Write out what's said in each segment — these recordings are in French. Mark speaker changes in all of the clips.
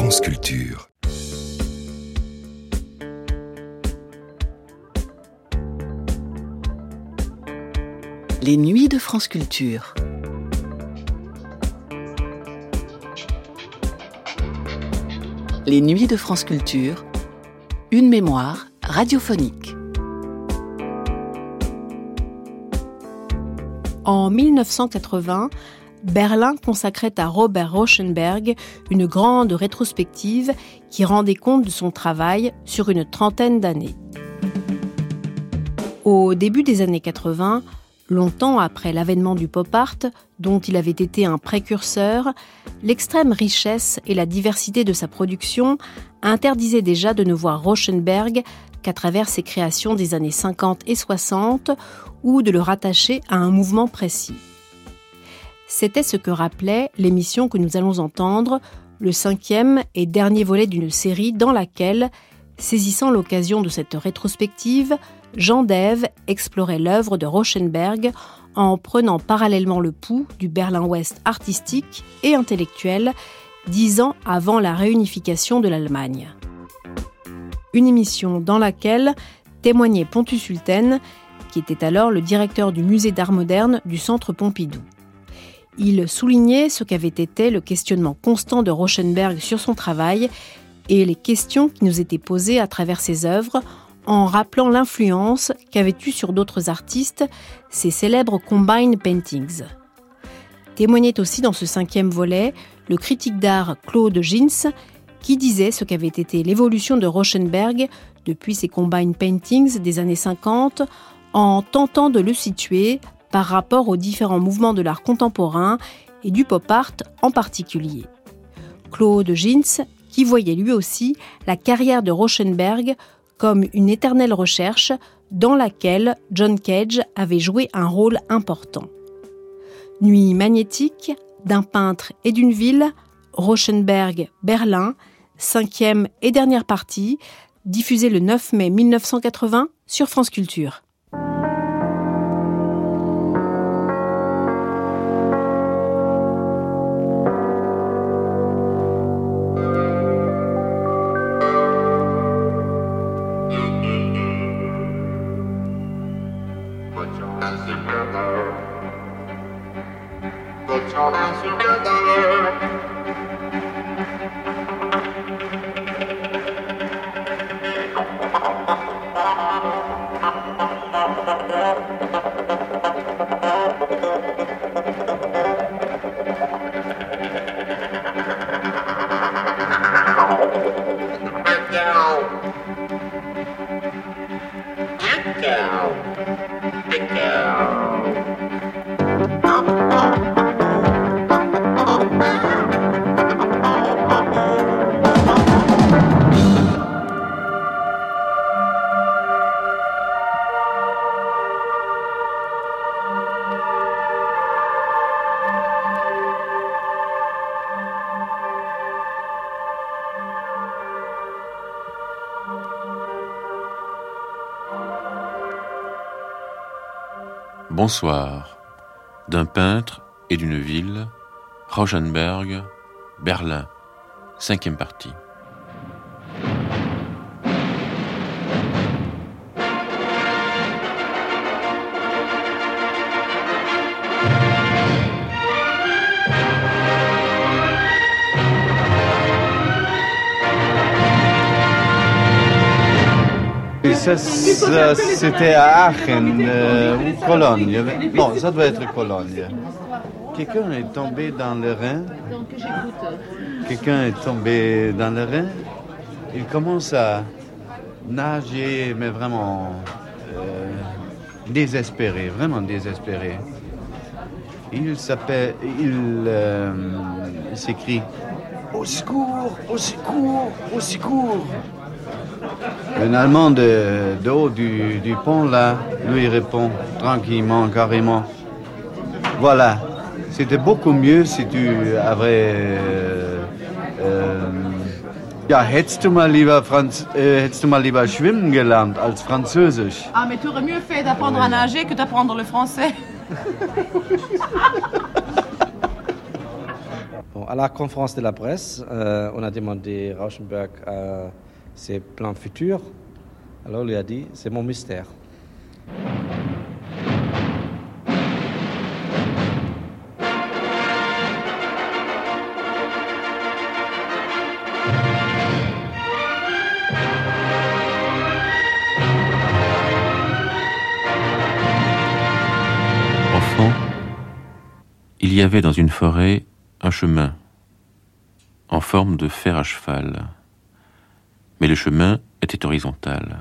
Speaker 1: France Culture.
Speaker 2: Les nuits de France Culture. Les nuits de France Culture, une mémoire radiophonique.
Speaker 3: En 1980, Berlin consacrait à Robert Rauschenberg une grande rétrospective qui rendait compte de son travail sur une trentaine d'années. Au début des années 80, longtemps après l'avènement du pop art, dont il avait été un précurseur, l'extrême richesse et la diversité de sa production interdisaient déjà de ne voir Rauschenberg qu'à travers ses créations des années 50 et 60 ou de le rattacher à un mouvement précis. C'était ce que rappelait l'émission que nous allons entendre, le 5e et dernier volet d'une série dans laquelle, saisissant l'occasion de cette rétrospective, Jean Dève explorait l'œuvre de Rauschenberg en prenant parallèlement le pouls du Berlin-Ouest artistique et intellectuel 10 ans avant la réunification de l'Allemagne. Une émission dans laquelle témoignait Pontus Hulten, qui était alors le directeur du musée d'art moderne du Centre Pompidou. Il soulignait ce qu'avait été le questionnement constant de Rauschenberg sur son travail et les questions qui nous étaient posées à travers ses œuvres, en rappelant l'influence qu'avaient eue sur d'autres artistes ses célèbres Combine Paintings. Témoignait aussi dans ce 5e volet le critique d'art Claude Gins, qui disait ce qu'avait été l'évolution de Rauschenberg depuis ses Combine Paintings des années 50, en tentant de le situer par rapport aux différents mouvements de l'art contemporain et du pop art en particulier. Claude Gins, qui voyait lui aussi la carrière de Rauschenberg comme une éternelle recherche dans laquelle John Cage avait joué un rôle important. Nuit magnétique, d'un peintre et d'une ville, Rauschenberg, Berlin, 5e et dernière partie, diffusée le 9 mai 1980 sur France Culture.
Speaker 4: Bonsoir. D'un peintre et d'une ville, Rauschenberg, Berlin, 5e partie.
Speaker 5: Ça, c'était à Aachen ou Cologne. Non, ça doit être Cologne. Quelqu'un est tombé dans le Rhin. Quelqu'un est tombé dans le Rhin. Il commence à nager, mais vraiment désespéré, vraiment désespéré. Il s'écrie « Au secours, au secours, au secours !» Un Allemand de haut du pont, là, lui répond tranquillement, carrément. Voilà, c'était beaucoup mieux si tu avais... hättest du mal lieber schwimmen gelernt als Französisch.
Speaker 6: Ah, mais tu aurais mieux fait d'apprendre à nager que d'apprendre le français.
Speaker 5: Bon,
Speaker 1: à la conférence de la presse, on a demandé à Rauschenberg ses plans futurs. Alors il a dit, c'est mon mystère.
Speaker 4: Enfant, il y avait dans une forêt un chemin en forme de fer à cheval, mais le chemin était horizontal.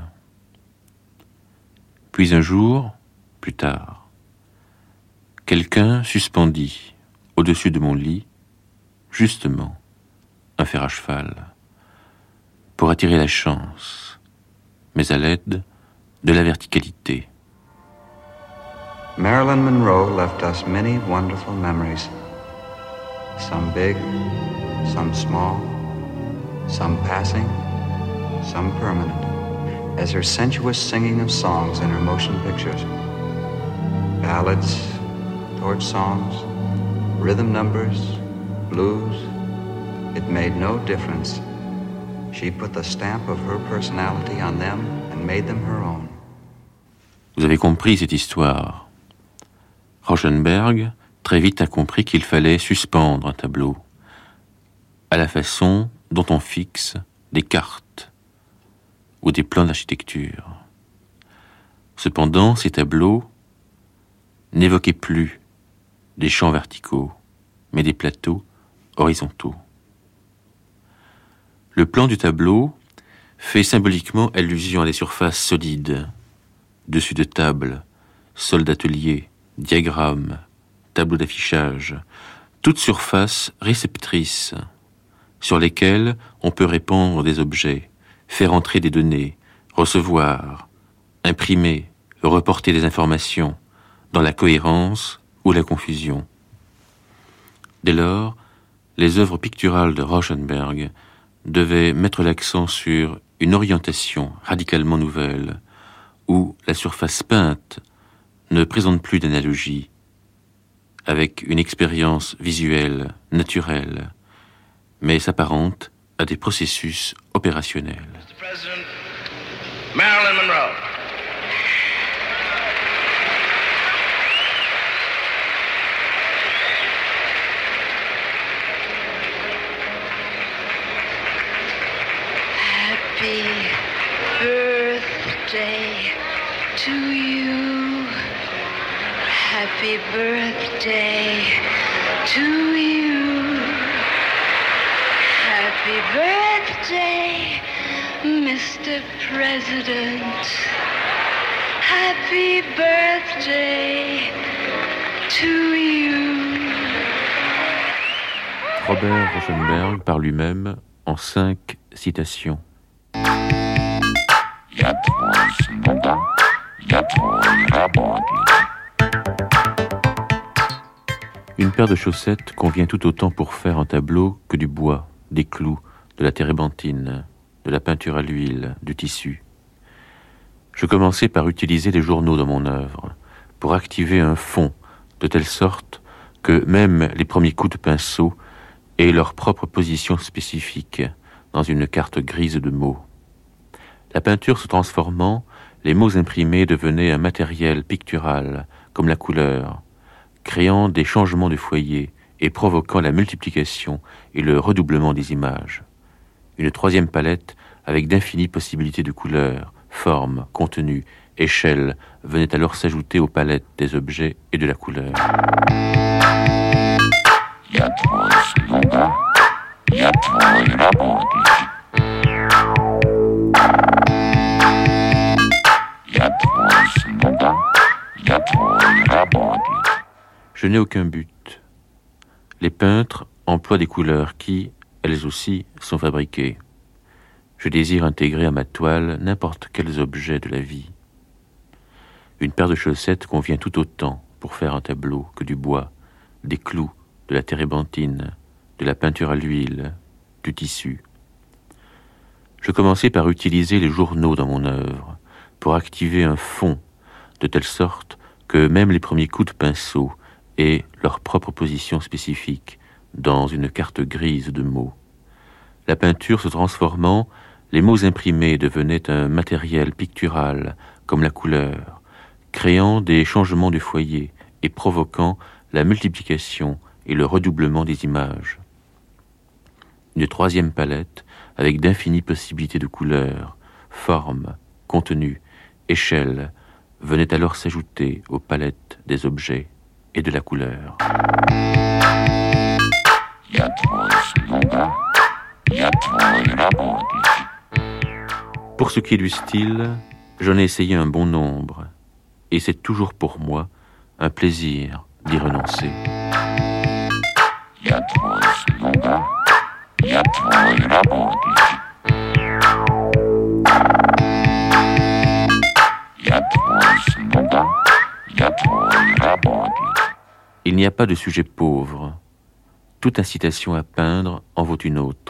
Speaker 4: Puis un jour, plus tard, quelqu'un suspendit au-dessus de mon lit, justement, un fer à cheval, pour attirer la chance, mais à l'aide de la verticalité.
Speaker 7: Marilyn Monroe left us many wonderful memories. Some big, some small, some passing, some permanent, as her sensuous singing of songs in her motion pictures. Ballads, torch songs, rhythm numbers, blues, it made no difference. She put the stamp of her personality on them and made them her own.
Speaker 4: Vous avez compris cette histoire. Rauschenberg, très vite, a compris qu'il fallait suspendre un tableau, à la façon dont on fixe des cartes ou des plans d'architecture. Cependant, ces tableaux n'évoquaient plus des champs verticaux, mais des plateaux horizontaux. Le plan du tableau fait symboliquement allusion à des surfaces solides, dessus de table, sol d'atelier, diagrammes, tableaux d'affichage, toute surface réceptrice sur lesquelles on peut répandre des objets, faire entrer des données, recevoir, imprimer, reporter des informations dans la cohérence ou la confusion. Dès lors, les œuvres picturales de Rauschenberg devaient mettre l'accent sur une orientation radicalement nouvelle, où la surface peinte ne présente plus d'analogie, avec une expérience visuelle, naturelle, mais s'apparente à des processus opérationnels.
Speaker 8: Mr. President, Marilyn Monroe.
Speaker 9: Happy birthday to you. Happy birthday to you. Happy birthday, Mr. President. Happy birthday to you.
Speaker 4: Robert Rauschenberg par lui-même en 5 citations. Une paire de chaussettes convient tout autant pour faire un tableau que du bois, des clous, de la térébenthine, de la peinture à l'huile, du tissu. Je commençais par utiliser les journaux dans mon œuvre, pour activer un fond, de telle sorte que même les premiers coups de pinceau aient leur propre position spécifique dans une carte grise de mots. La peinture se transformant, les mots imprimés devenaient un matériel pictural, comme la couleur, créant des changements de foyer et provoquant la multiplication et le redoublement des images. Une troisième palette avec d'infinies possibilités de couleurs, formes, contenus, échelles venait alors s'ajouter aux palettes des objets et de la couleur. Je n'ai aucun but. Les peintres emploient des couleurs qui, elles aussi, sont fabriquées. Je désire intégrer à ma toile n'importe quels objets de la vie. Une paire de chaussettes convient tout autant pour faire un tableau que du bois, des clous, de la térébenthine, de la peinture à l'huile, du tissu. Je commençais par utiliser les journaux dans mon œuvre pour activer un fond, de telle sorte que même les premiers coups de pinceau aient leur propre position spécifique dans une carte grise de mots. La peinture se transformant, les mots imprimés devenaient un matériel pictural, comme la couleur, créant des changements de foyer et provoquant la multiplication et le redoublement des images. Une troisième palette avec d'infinies possibilités de couleurs, formes, contenus, échelles, venait alors s'ajouter aux palettes des objets et de la couleur. Pour ce qui est du style, j'en ai essayé un bon nombre, et c'est toujours pour moi un plaisir d'y renoncer. Il n'y a pas de sujet pauvre. Toute incitation à peindre en vaut une autre.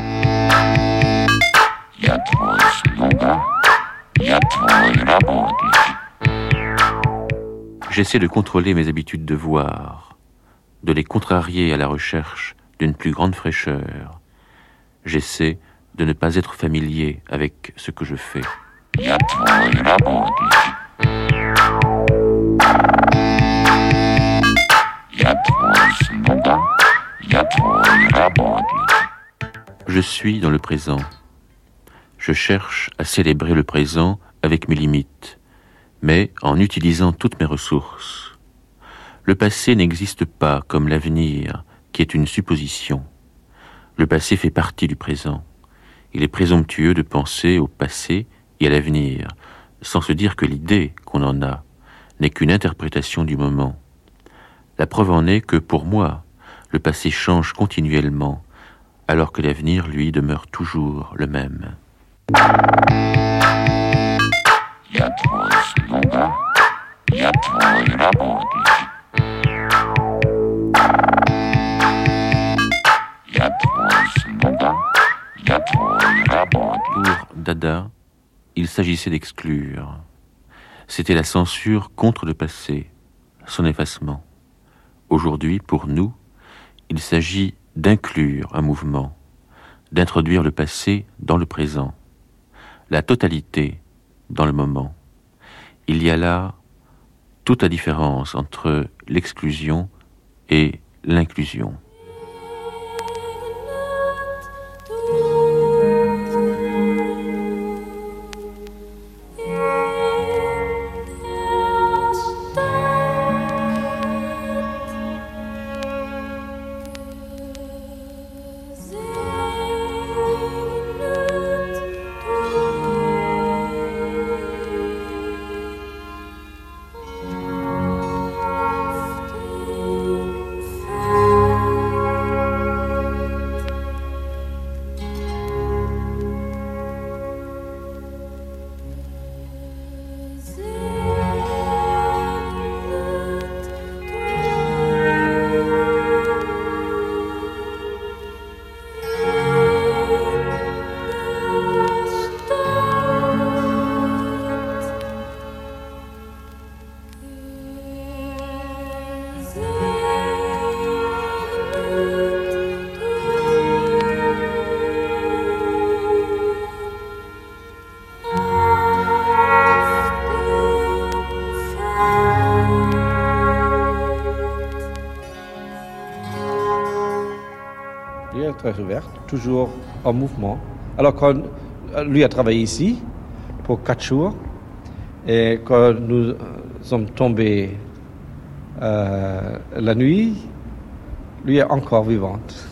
Speaker 4: J'essaie de contrôler mes habitudes de voir, de les contrarier à la recherche d'une plus grande fraîcheur. J'essaie de ne pas être familier avec ce que je fais. Je suis dans le présent. Je cherche à célébrer le présent avec mes limites, mais en utilisant toutes mes ressources. Le passé n'existe pas comme l'avenir, qui est une supposition. Le passé fait partie du présent. Il est présomptueux de penser au passé et à l'avenir, sans se dire que l'idée qu'on en a n'est qu'une interprétation du moment. La preuve en est que, pour moi, le passé change continuellement, alors que l'avenir, lui, demeure toujours le même. Pour Dada, il s'agissait d'exclure. C'était la censure contre le passé, son effacement. Aujourd'hui, pour nous, il s'agit d'inclure un mouvement, d'introduire le passé dans le présent, la totalité dans le moment. Il y a là toute la différence entre l'exclusion et l'inclusion.
Speaker 1: Très ouverte, toujours en mouvement. Alors quand lui a travaillé ici pour 4 jours et quand nous sommes tombés la nuit, lui est encore vivante.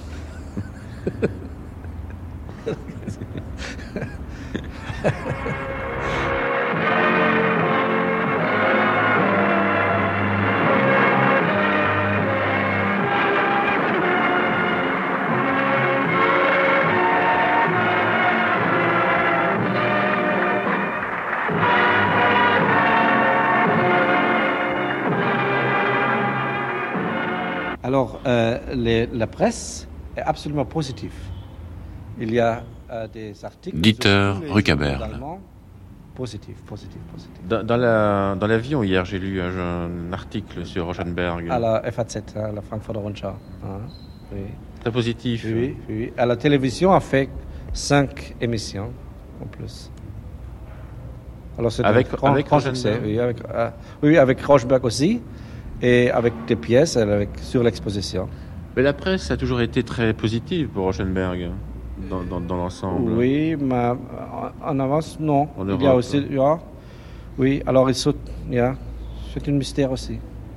Speaker 1: Alors, la presse est absolument positive. Il y a des articles...
Speaker 4: Dieter Rückaberl.
Speaker 1: Positif.
Speaker 4: Dans l'avion, hier, j'ai lu un article sur Rauschenberg.
Speaker 1: À la FAZ, la Frankfurter Rundschau. oui.
Speaker 4: Très positif.
Speaker 1: Oui, oui. À la télévision, a fait 5 émissions en plus. Alors c'est
Speaker 4: avec
Speaker 1: grand succès. Oui, avec Rosenberg aussi, et avec des pièces sur l'exposition.
Speaker 4: Mais la presse a toujours été très positive pour Rauschenberg dans l'ensemble.
Speaker 1: Oui, mais en avance, non.
Speaker 4: En
Speaker 1: Il y a
Speaker 4: Europe.
Speaker 1: aussi, oui, alors c'est un mystère aussi.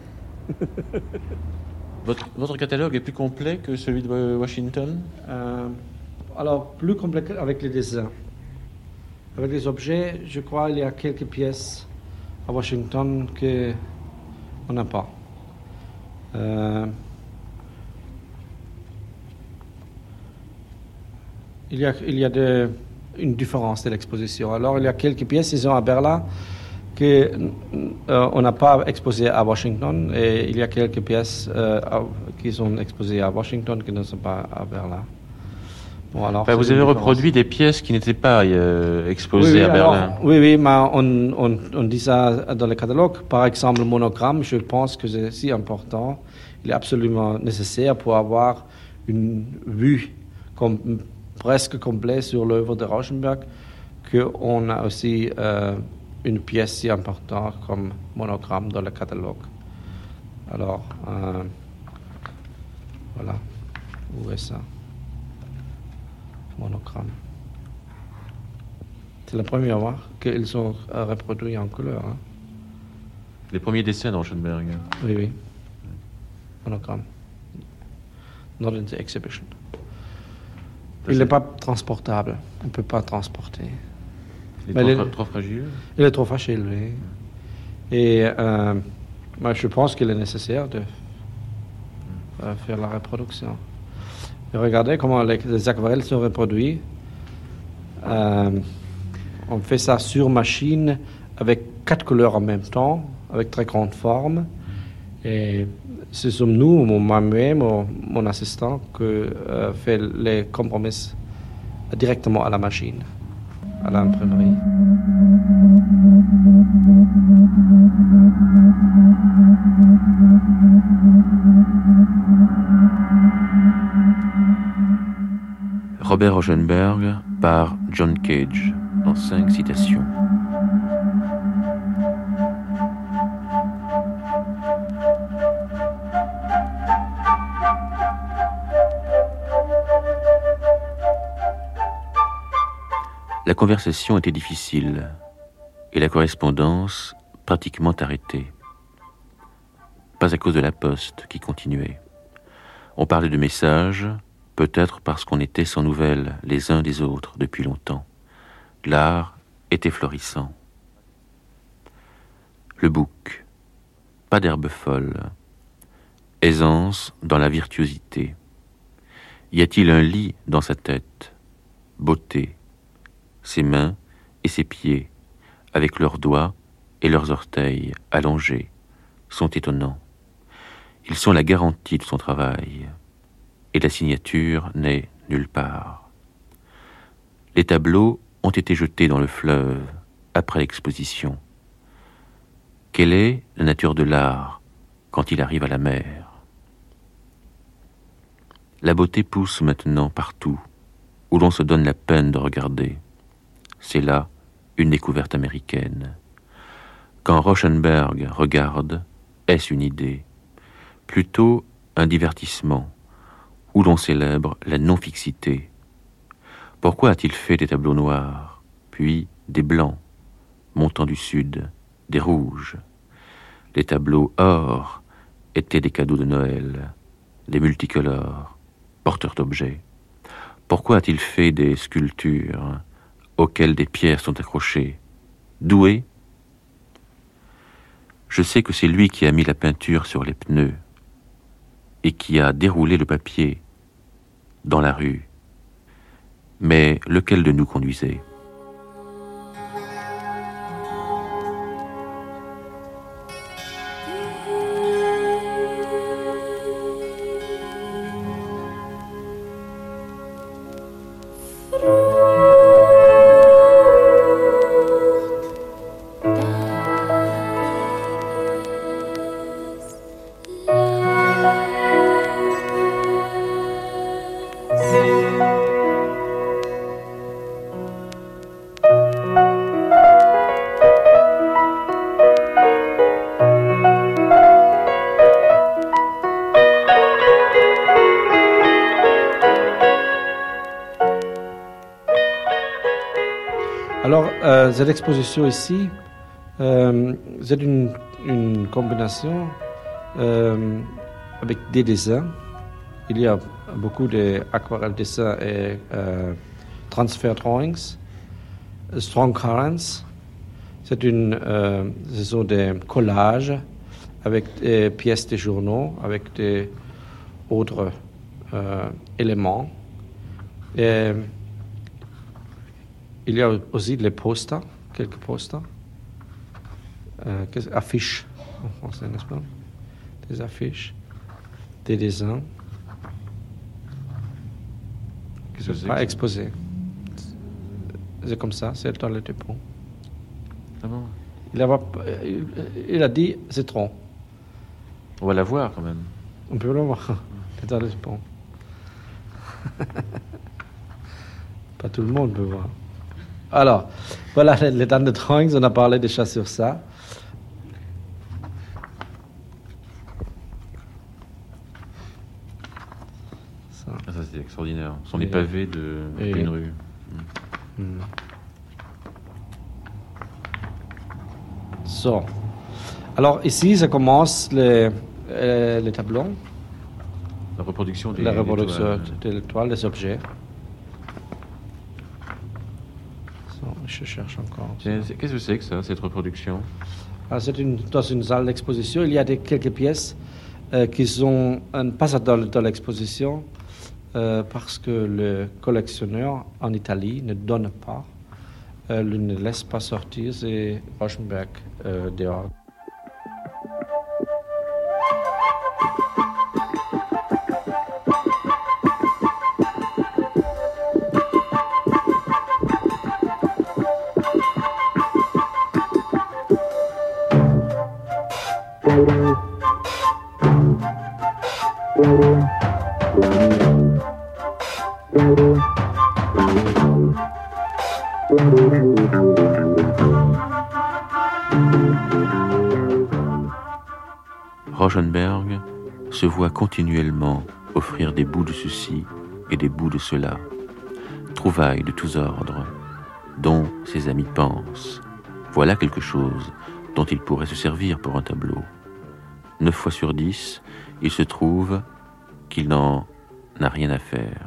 Speaker 4: Votre catalogue est plus complet que celui de Washington?
Speaker 1: Alors, plus complet avec les dessins. Avec les objets, je crois qu'il y a quelques pièces à Washington qu'on n'a pas. Il y a une différence de l'exposition. Alors, il y a quelques pièces, ils sont à Berlin, qu'on n'a pas exposées à Washington, et il y a quelques pièces qui sont exposées à Washington qui ne sont pas à Berlin. Bon, alors,
Speaker 4: vous avez reproduit des pièces qui n'étaient pas exposées à Berlin.
Speaker 1: Oui, mais on dit ça dans le catalogue. Par exemple, le monogramme, je pense que c'est si important. Il est absolument nécessaire pour avoir une vue presque complète sur l'œuvre de Rauschenberg, qu'on a aussi une pièce si importante comme monogramme dans le catalogue. Alors, voilà. Où est ça? Monogramme. C'est la première fois qu'ils sont reproduits en couleur. Hein.
Speaker 4: Les premiers dessins de Rauschenberg.
Speaker 1: Oui. Monogramme. Not in the exhibition. Il n'est pas transportable. On ne peut pas transporter.
Speaker 4: Il est trop fragile?
Speaker 1: Il est trop fragile, oui. Et je pense qu'il est nécessaire de faire la reproduction. Et regardez comment les aquarelles sont reproduites. On fait ça sur machine avec 4 couleurs en même temps, avec très grande forme. Et ce sont nous, moi-même, mon assistant, qui fait les compromis directement à la machine, à l'imprimerie.
Speaker 4: Robert Rauschenberg par John Cage, dans 5 citations. La conversation était difficile et la correspondance pratiquement arrêtée. Pas à cause de la poste qui continuait. On parlait de messages, peut-être parce qu'on était sans nouvelles les uns des autres depuis longtemps. L'art était florissant. Le bouc, pas d'herbe folle. Aisance dans la virtuosité. Y a-t-il un lit dans sa tête? Beauté. Ses mains et ses pieds, avec leurs doigts et leurs orteils allongés, sont étonnants. Ils sont la garantie de son travail, et la signature n'est nulle part. Les tableaux ont été jetés dans le fleuve après l'exposition. Quelle est la nature de l'art quand il arrive à la mer? La beauté pousse maintenant partout, où l'on se donne la peine de regarder. C'est là une découverte américaine. Quand Rauschenberg regarde, est-ce une idée? Plutôt un divertissement, où l'on célèbre la non-fixité. Pourquoi a-t-il fait des tableaux noirs, puis des blancs, montant du sud, des rouges? Les tableaux or étaient des cadeaux de Noël, des multicolores, porteurs d'objets. Pourquoi a-t-il fait des sculptures auxquelles des pierres sont accrochées? Doué? Je sais que c'est lui qui a mis la peinture sur les pneus et qui a déroulé le papier dans la rue. Mais lequel de nous conduisait?
Speaker 1: Alors, cette exposition ici, c'est une combinaison avec des dessins. Il y a beaucoup d'aquarelles dessins et transfer drawings, strong currents. Ce sont des collages avec des pièces de journaux, avec des autres éléments. Et il y a aussi les posters, quelques posters, affiches en français, n'est-ce pas? Des affiches, des dessins qui ne sont pas exposés. C'est comme ça, c'est dans le dépôt.
Speaker 4: Ah bon?
Speaker 1: Il a dit, c'est trop.
Speaker 4: On va la voir quand même.
Speaker 1: On peut la voir. C'est dans le dépôt. Pas tout le monde peut voir. Alors, voilà les dames de drawings, on a parlé déjà sur ça.
Speaker 4: Ça c'est extraordinaire. Ce sont des pavés de pleine rue.
Speaker 1: So. Alors ici, ça commence les tableaux.
Speaker 4: La reproduction des
Speaker 1: toiles, des objets. Je cherche encore.
Speaker 4: Qu'est-ce que c'est que ça, cette reproduction?
Speaker 1: C'est dans une salle d'exposition. Il y a quelques pièces qui sont pas dans l'exposition parce que le collectionneur en Italie ne donne pas, ne laisse pas sortir ces Rauschenberg dehors.
Speaker 4: Rauschenberg se voit continuellement offrir des bouts de ceci et des bouts de cela, trouvailles de tous ordres, dont ses amis pensent. Voilà quelque chose dont il pourrait se servir pour un tableau. 9 fois sur 10, il se trouve qu'il n'en a rien à faire.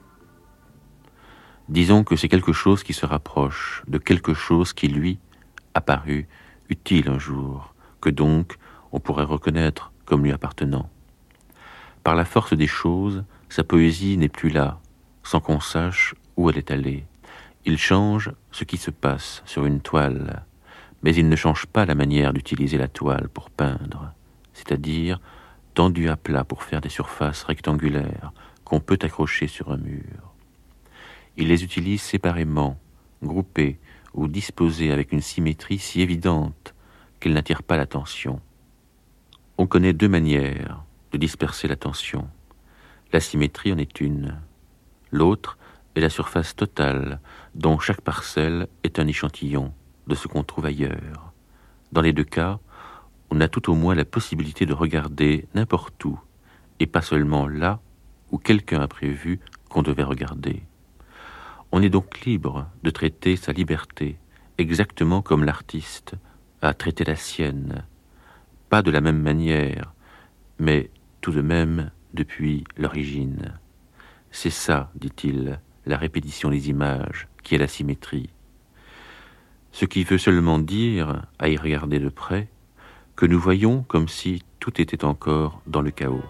Speaker 4: Disons que c'est quelque chose qui se rapproche de quelque chose qui, lui, a paru utile un jour, que donc on pourrait reconnaître comme lui appartenant. Par la force des choses, sa poésie n'est plus là, sans qu'on sache où elle est allée. Il change ce qui se passe sur une toile, mais il ne change pas la manière d'utiliser la toile pour peindre, c'est-à-dire tendue à plat pour faire des surfaces rectangulaires qu'on peut accrocher sur un mur. Il les utilise séparément, groupées ou disposées avec une symétrie si évidente qu'elles n'attirent pas l'attention. On connaît 2 manières de disperser l'attention. La symétrie en est une. L'autre est la surface totale, dont chaque parcelle est un échantillon de ce qu'on trouve ailleurs. Dans les 2 cas, on a tout au moins la possibilité de regarder n'importe où, et pas seulement là où quelqu'un a prévu qu'on devait regarder. On est donc libre de traiter sa liberté, exactement comme l'artiste a traité la sienne, pas de la même manière, mais tout de même depuis l'origine. C'est ça, dit-il, la répétition des images, qui est la symétrie. Ce qui veut seulement dire, à y regarder de près, que nous voyons comme si tout était encore dans le chaos.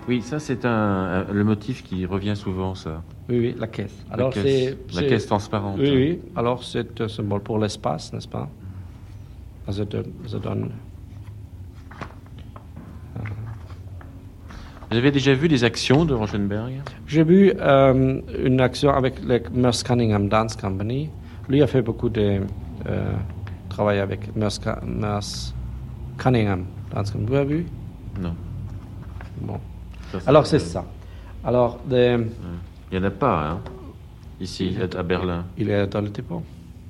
Speaker 4: Oui, ça c'est le motif qui revient souvent, ça.
Speaker 1: Oui, la caisse.
Speaker 4: Alors la caisse transparente.
Speaker 1: Oui. Alors c'est un symbole pour l'espace, n'est-ce pas? Ça donne...
Speaker 4: Vous avez déjà vu des actions de Rauschenberg?
Speaker 1: J'ai vu une action avec la Merce Cunningham Dance Company. Lui a fait beaucoup de travail avec Merce Cunningham Dance Company. Vous avez vu?
Speaker 4: Non.
Speaker 1: Bon. Alors c'est ça. Alors,
Speaker 4: il n'y en a pas, hein, ici, à Berlin.
Speaker 1: Il est dans le dépôt.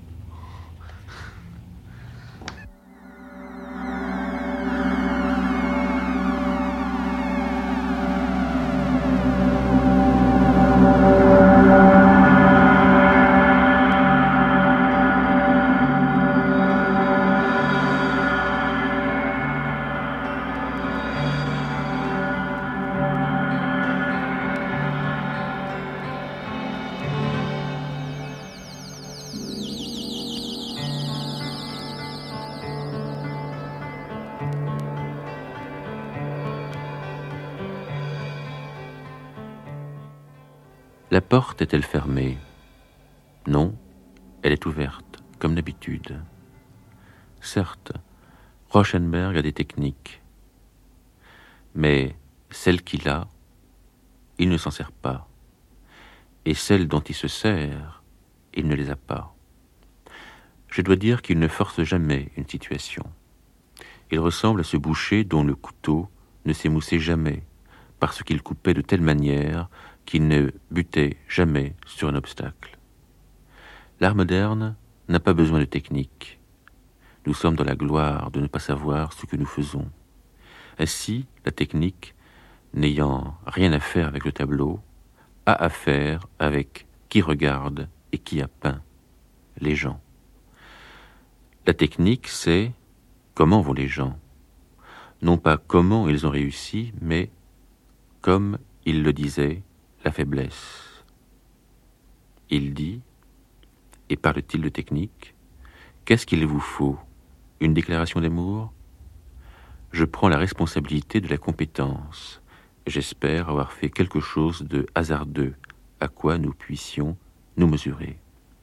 Speaker 4: La porte est-elle fermée? Non, elle est ouverte, comme d'habitude. Certes, Rauschenberg a des techniques, mais celles qu'il a, il ne s'en sert pas, et celles dont il se sert, il ne les a pas. Je dois dire qu'il ne force jamais une situation. Il ressemble à ce boucher dont le couteau ne s'émoussait jamais, parce qu'il coupait de telle manière qu'il ne butait jamais sur un obstacle. L'art moderne n'a pas besoin de technique. Nous sommes dans la gloire de ne pas savoir ce que nous faisons. Ainsi, la technique, n'ayant rien à faire avec le tableau, a à faire avec qui regarde et qui a peint, les gens. La technique, c'est comment vont les gens. Non pas comment ils ont réussi, mais comme il le disait, la faiblesse. Il dit, et parle-t-il de technique, qu'est-ce qu'il vous faut? Une déclaration d'amour? Je prends la responsabilité de la compétence. J'espère avoir fait quelque chose de hasardeux, à quoi nous puissions nous mesurer.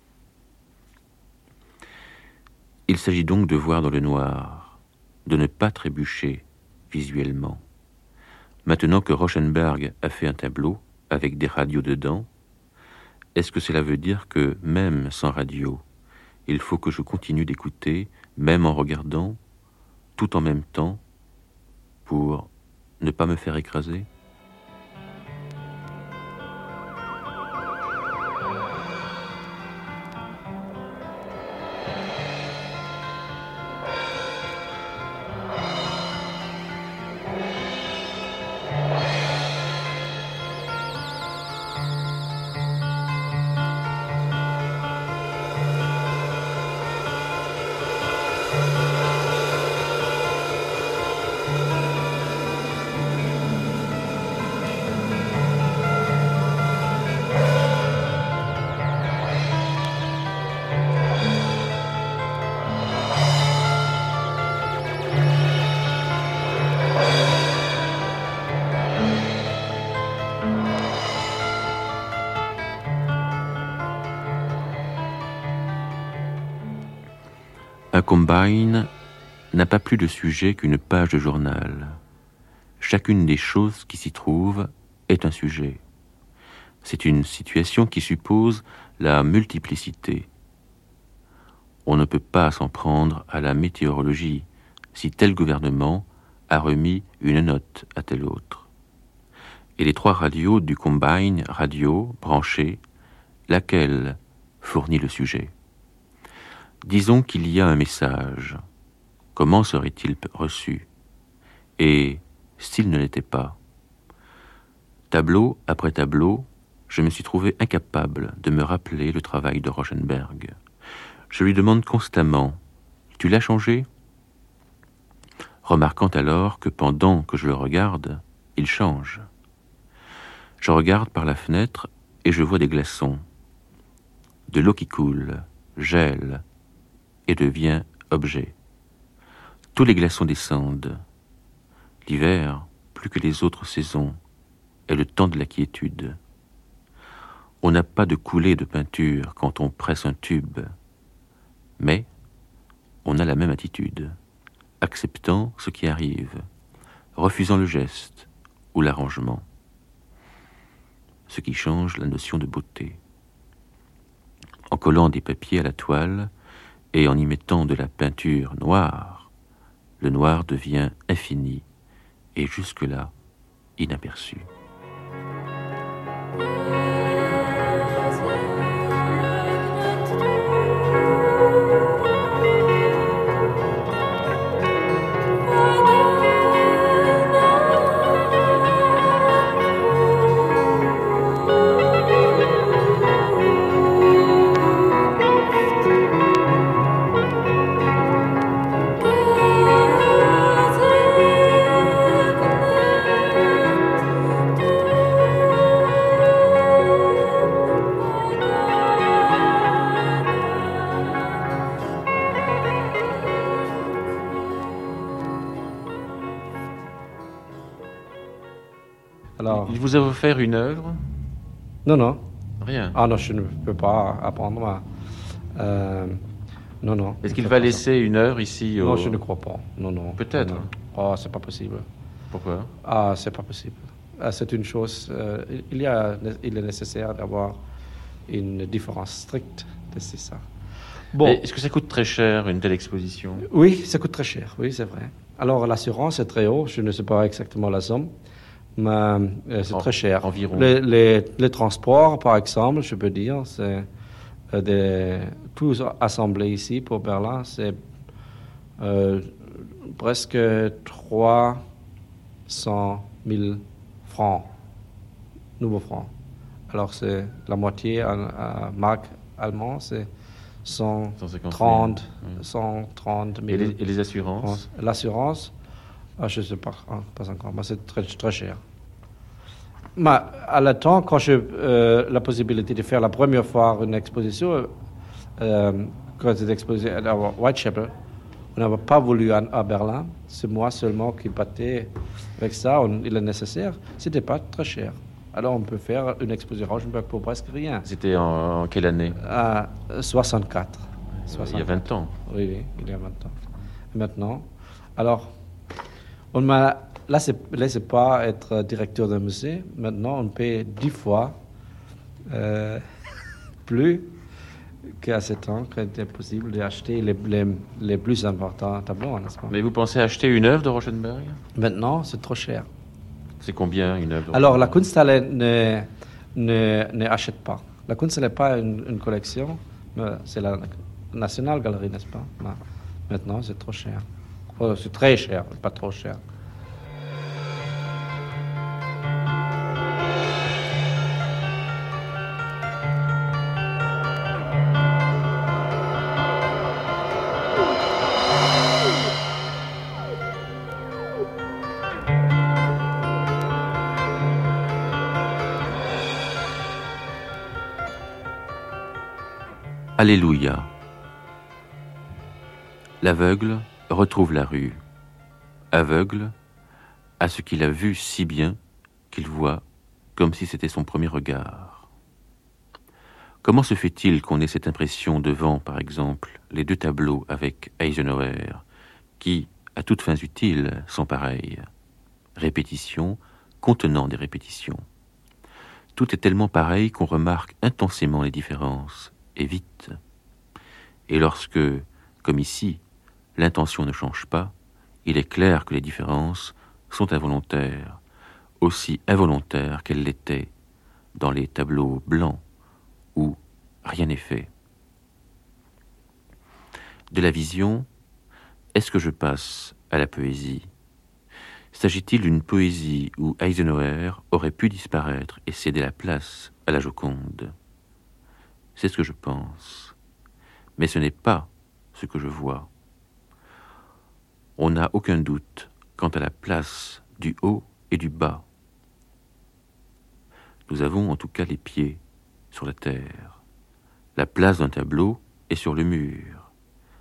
Speaker 4: Il s'agit donc de voir dans le noir, de ne pas trébucher visuellement. Maintenant que Rauschenberg a fait un tableau, avec des radios dedans, est-ce que cela veut dire que, même sans radio, il faut que je continue d'écouter, même en regardant, tout en même temps, pour ne pas me faire écraser? Un combine n'a pas plus de sujet qu'une page de journal. Chacune des choses qui s'y trouvent est un sujet. C'est une situation qui suppose la multiplicité. On ne peut pas s'en prendre à la météorologie si tel gouvernement a remis une note à tel autre. Et les 3 radios du combine radio branchées, laquelle fournit le sujet? Disons qu'il y a un message. Comment serait-il reçu? Et s'il ne l'était pas? Tableau après tableau, je me suis trouvé incapable de me rappeler le travail de Rauschenberg. Je lui demande constamment « Tu l'as changé ?» remarquant alors que pendant que je le regarde, il change. Je regarde par la fenêtre et je vois des glaçons. De l'eau qui coule, gèle, et devient objet. Tous les glaçons descendent. L'hiver, plus que les autres saisons, est le temps de la quiétude. On n'a pas de coulée de peinture quand on presse un tube, mais on a la même attitude, acceptant ce qui arrive, refusant le geste ou l'arrangement, ce qui change la notion de beauté. En collant des papiers à la toile et en y mettant de la peinture noire, le noir devient infini et jusque-là inaperçu.
Speaker 1: Alors,
Speaker 4: Il vous a offert une œuvre?
Speaker 1: non.
Speaker 4: Rien.
Speaker 1: Ah non, je ne peux pas apprendre à... non.
Speaker 4: Est-ce qu'il va laisser une heure ici
Speaker 1: Non, je ne crois pas. Non.
Speaker 4: Peut-être.
Speaker 1: Non. Oh, c'est pas possible.
Speaker 4: Pourquoi?
Speaker 1: Ah, c'est pas possible. C'est une chose... il est nécessaire d'avoir une différence stricte de ça. Bon.
Speaker 4: Est-ce que ça coûte très cher, une telle exposition?
Speaker 1: Oui, ça coûte très cher. Oui, c'est vrai. Alors, l'assurance est très haut. Je ne sais pas exactement la somme. Mais c'est très cher.
Speaker 4: Environ.
Speaker 1: Les transports, par exemple, je peux dire, c'est tous assemblés ici pour Berlin, c'est presque 300 000 francs, nouveaux francs. Alors c'est la moitié en marque allemande, c'est 130 000.
Speaker 4: Et les assurances?
Speaker 1: L'assurance, je ne sais pas encore, mais c'est très, très cher. Mais à la temps, quand j'ai la possibilité de faire la première fois une exposition, quand j'étais exposé à Whitechapel, on n'avait pas voulu à Berlin. C'est moi seulement qui battais avec ça. Il est nécessaire. C'était pas très cher. Alors on peut faire une exposition Rauschenberg pour presque rien.
Speaker 4: C'était en quelle année?
Speaker 1: 64.
Speaker 4: Il y a 20 ans.
Speaker 1: Oui, il y a 20 ans. Et maintenant, alors, on m'a laissé pas être directeur d'un musée. Maintenant, on paye 10 fois plus qu'à ce temps qu'il était possible d'acheter les plus importants tableaux, n'est-ce pas?
Speaker 4: Mais vous pensez acheter une œuvre de Rauschenberg?
Speaker 1: Maintenant, c'est trop cher.
Speaker 4: C'est combien une œuvre?
Speaker 1: Alors, la Kunsthalle ne achète pas. La Kunsthalle n'est pas une collection, mais c'est la National Gallery, n'est-ce pas? Mais maintenant, c'est trop cher. Oh, c'est très cher, pas trop cher.
Speaker 4: Alléluia. L'aveugle retrouve la rue. Aveugle à ce qu'il a vu si bien qu'il voit comme si c'était son premier regard. Comment se fait-il qu'on ait cette impression devant, par exemple, les deux tableaux avec Eisenhower, qui, à toutes fins utiles, sont pareils? Répétitions contenant des répétitions. Tout est tellement pareil qu'on remarque intensément les différences, et vite. Et lorsque, comme ici, l'intention ne change pas, il est clair que les différences sont involontaires, aussi involontaires qu'elles l'étaient dans les tableaux blancs où rien n'est fait. De la vision, est-ce que je passe à la poésie? S'agit-il d'une poésie où Eisenhower aurait pu disparaître et céder la place à la Joconde? C'est ce que je pense. Mais ce n'est pas ce que je vois. On n'a aucun doute quant à la place du haut et du bas. Nous avons en tout cas les pieds sur la terre. La place d'un tableau est sur le mur.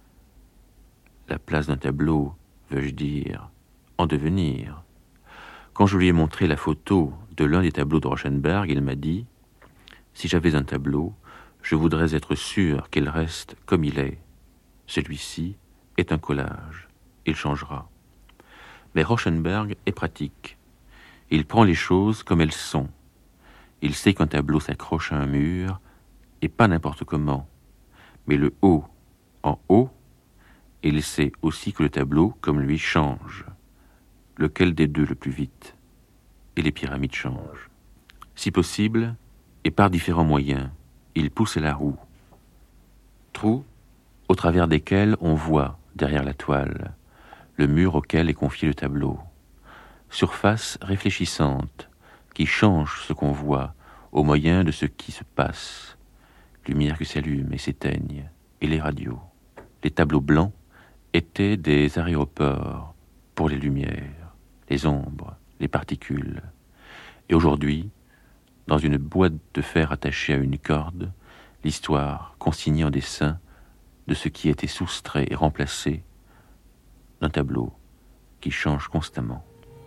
Speaker 4: La place d'un tableau, veux-je dire, en devenir. Quand je lui ai montré la photo de l'un des tableaux de Rauschenberg, il m'a dit « Si j'avais un tableau, je voudrais être sûr qu'il reste comme il est. Celui-ci est un collage. Il changera. » Mais Rauschenberg est pratique. Il prend les choses comme elles sont. Il sait qu'un tableau s'accroche à un mur, et pas n'importe comment, mais le haut en haut, et il sait aussi que le tableau, comme lui, change. Lequel des deux le plus vite? Et les pyramides changent. Si possible, et par différents moyens, il pousse la roue. Trous au travers desquels on voit, derrière la toile, le mur auquel est confié le tableau. Surface réfléchissante, qui change ce qu'on voit au moyen de ce qui se passe. Lumière qui s'allume et s'éteigne, et les radios. Les tableaux blancs étaient des aéroports pour les lumières, les ombres, les particules. Et aujourd'hui, dans une boîte de fer attachée à une corde, l'histoire consignée en dessin de ce qui a été soustrait et remplacé d'un tableau qui change constamment.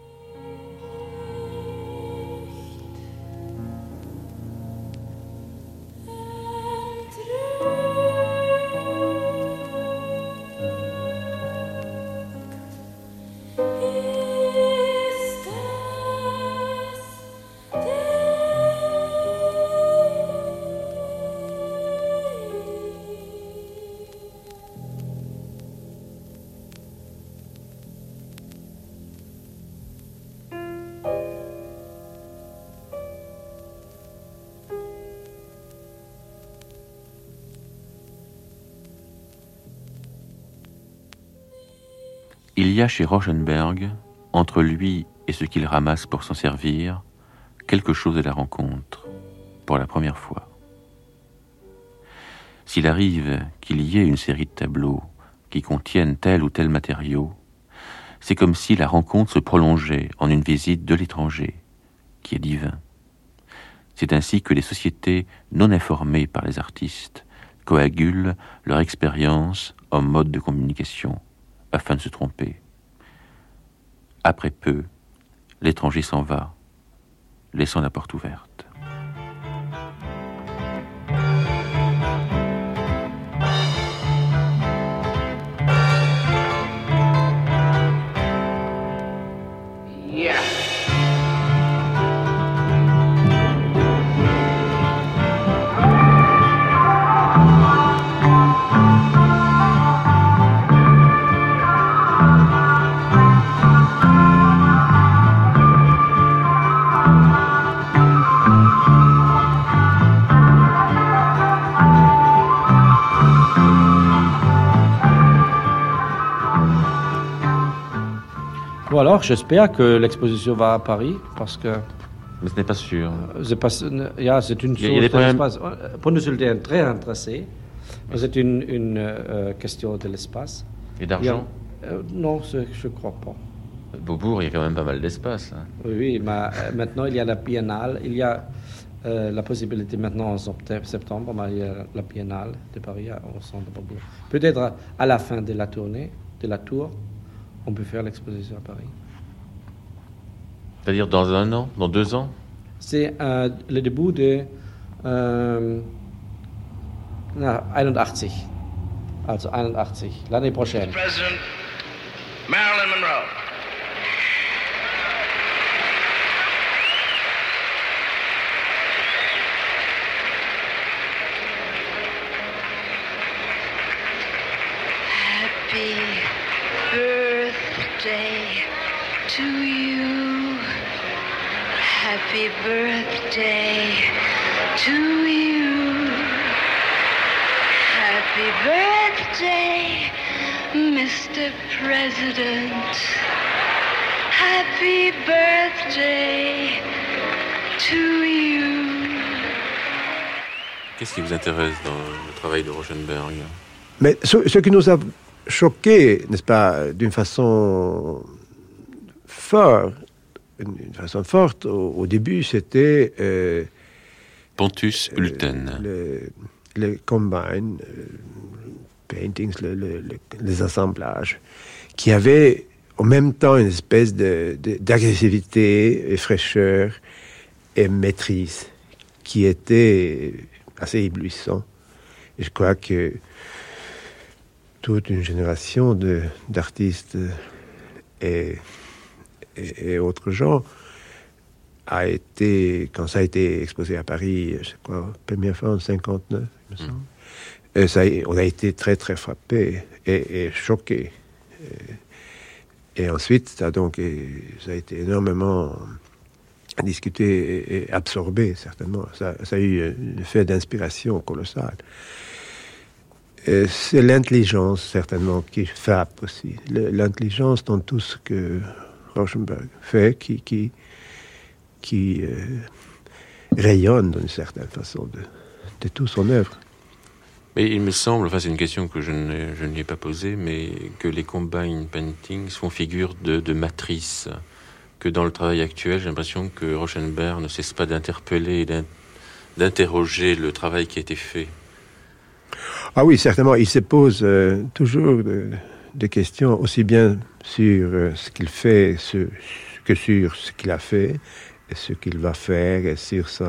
Speaker 4: Il y a chez Rauschenberg, entre lui et ce qu'il ramasse pour s'en servir, quelque chose de la rencontre, pour la première fois. S'il arrive qu'il y ait une série de tableaux qui contiennent tel ou tel matériau, c'est comme si la rencontre se prolongeait en une visite de l'étranger, qui est divin. C'est ainsi que les sociétés non informées par les artistes coagulent leur expérience en mode de communication, afin de se tromper. Après peu, l'étranger s'en va, laissant la porte ouverte.
Speaker 1: Bon alors, j'espère que l'exposition va à Paris, parce que...
Speaker 4: Mais ce n'est pas sûr.
Speaker 1: C'est une chose de l'espace. Pour nous, c'est très intéressé. C'est une question de l'espace.
Speaker 4: Et d'argent?
Speaker 1: Non, je ne crois pas.
Speaker 4: Beaubourg, il y a quand même pas mal d'espace. Hein.
Speaker 1: Oui, mais maintenant, il y a la biennale. Il y a la possibilité maintenant en septembre, il y a la biennale de Paris au centre de Beaubourg. Peut-être à la fin de la tournée, de la tour, on peut faire l'exposition à Paris.
Speaker 4: C'est-à-dire dans 1 an, dans 2 ans?
Speaker 1: C'est le début de 81. Also 81, l'année prochaine.
Speaker 8: President Marilyn Monroe.
Speaker 9: Happy birthday to you. Happy birthday to you. Happy birthday, Mr. President. Happy birthday to you.
Speaker 4: Qu'est-ce qui vous intéresse dans le travail de Rauschenberg?
Speaker 10: Mais ce qui nous a choqué, n'est-ce pas, d'une façon forte, au début, c'était...
Speaker 4: Pontus Hulten.
Speaker 10: Les paintings, les assemblages, qui avaient en même temps une espèce d'agressivité et fraîcheur et maîtrise qui était assez éblouissant. Et je crois que toute une génération d'artistes et autres gens a été, quand ça a été exposé à Paris, je sais quoi, première fois en 59, il me semble. On a été très très frappés et choqués. Et ensuite, ça a été énormément discuté et absorbé, certainement. Ça a eu un effet d'inspiration colossal. Et c'est l'intelligence, certainement, qui frappe aussi. L'intelligence dans tout ce que Rauschenberg fait, qui rayonne d'une certaine façon de toute son œuvre.
Speaker 4: Mais il me semble, enfin c'est une question que je n'y ai pas posée, mais que les combine paintings font figure de matrice, que dans le travail actuel, j'ai l'impression que Rauschenberg ne cesse pas d'interpeller et d'interroger le travail qui a été fait.
Speaker 10: Ah oui, certainement, il se pose toujours des questions, aussi bien sur ce qu'il fait que sur ce qu'il a fait, et ce qu'il va faire, et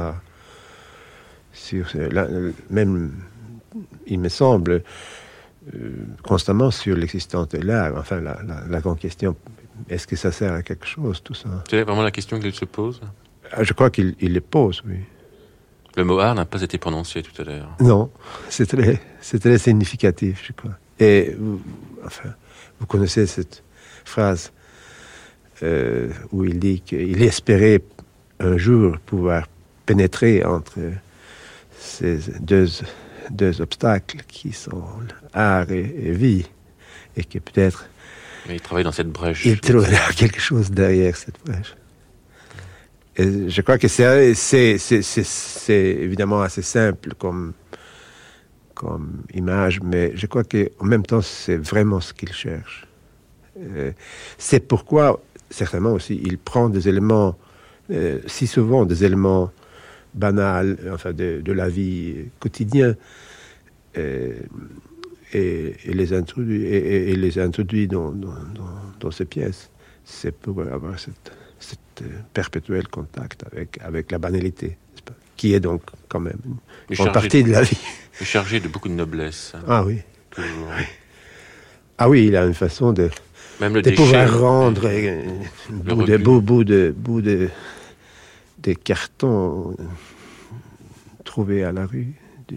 Speaker 10: même, il me semble, constamment sur l'existence de l'art. Enfin, la grande question, est-ce que ça sert à quelque chose, tout ça?
Speaker 4: C'est vraiment la question qu'il se pose?
Speaker 10: Je crois qu'il le pose, oui.
Speaker 4: Le mot art n'a pas été prononcé tout à l'heure.
Speaker 10: Non, c'est très significatif, je crois. Et vous connaissez cette phrase où il dit qu'il espérait un jour pouvoir pénétrer entre ces deux obstacles qui sont art et vie, et que peut-être...
Speaker 4: Mais il travaille dans cette brèche.
Speaker 10: Il trouvera quelque chose derrière cette brèche. Et je crois que c'est évidemment assez simple comme image, mais je crois qu'en même temps, c'est vraiment ce qu'il cherche. C'est pourquoi, certainement aussi, il prend des éléments, si souvent des éléments banals, enfin de la vie quotidienne, et les introduit dans ces pièces. C'est pour avoir cette perpétuel contact avec la banalité, qui est donc quand même une partie de la vie.
Speaker 4: Chargé de beaucoup de noblesse.
Speaker 10: Ah oui.
Speaker 4: Toujours.
Speaker 10: Ah oui, il a une façon de pouvoir rendre bout de des cartons trouvés à la rue,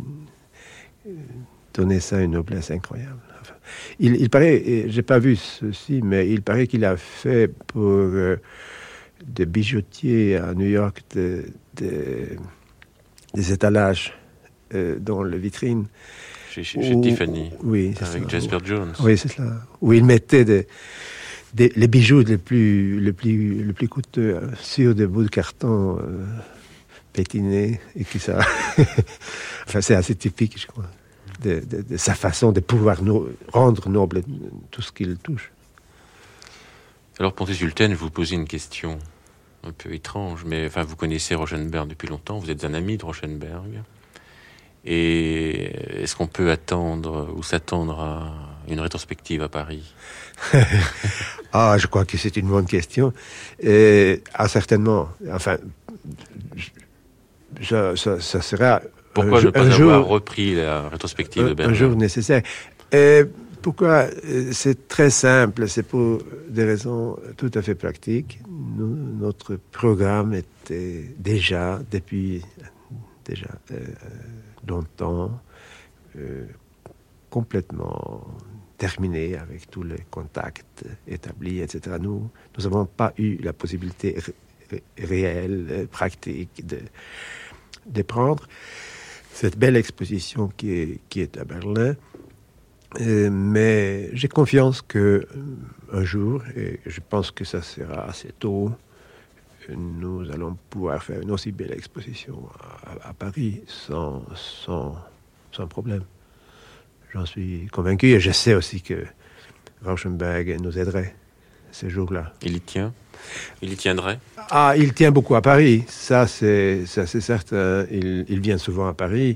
Speaker 10: donner ça une noblesse incroyable. Enfin, il paraît, j'ai pas vu ceci, mais il paraît qu'il a fait pour des bijoutiers à New York des étalages dans les vitrines.
Speaker 4: Chez Tiffany,
Speaker 10: oui,
Speaker 4: avec Jasper Jones.
Speaker 10: Oui, c'est ça. Où il mettait les bijoux les plus coûteux sur des bouts de carton pétinés, et que ça... enfin, c'est assez typique, je crois, de sa façon de pouvoir rendre noble tout ce qu'il touche.
Speaker 4: Alors, Ponté Sultan, vous posez une question un peu étrange, mais enfin, vous connaissez Rauschenberg depuis longtemps, vous êtes un ami de Rauschenberg. Et est-ce qu'on peut attendre ou s'attendre à une rétrospective à Paris?
Speaker 10: Ah, je crois que c'est une bonne question. Certainement. Enfin, ça sera...
Speaker 4: Pourquoi ne pas avoir repris la rétrospective de Berlin?
Speaker 10: Un jour nécessaire. Pourquoi? C'est très simple. C'est pour des raisons tout à fait pratiques. Notre programme était déjà, depuis longtemps, complètement terminé avec tous les contacts établis, etc. Nous n'avons pas eu la possibilité réelle, pratique de prendre cette belle exposition qui est à Berlin. Mais j'ai confiance que un jour, et je pense que ça sera assez tôt, nous allons pouvoir faire une aussi belle exposition à Paris sans problème. J'en suis convaincu, et je sais aussi que Rauschenberg nous aiderait ces jours-là.
Speaker 4: Il y tient? Il y tiendrait?
Speaker 10: Ah, il tient beaucoup à Paris, ça c'est certain. Il vient souvent à Paris,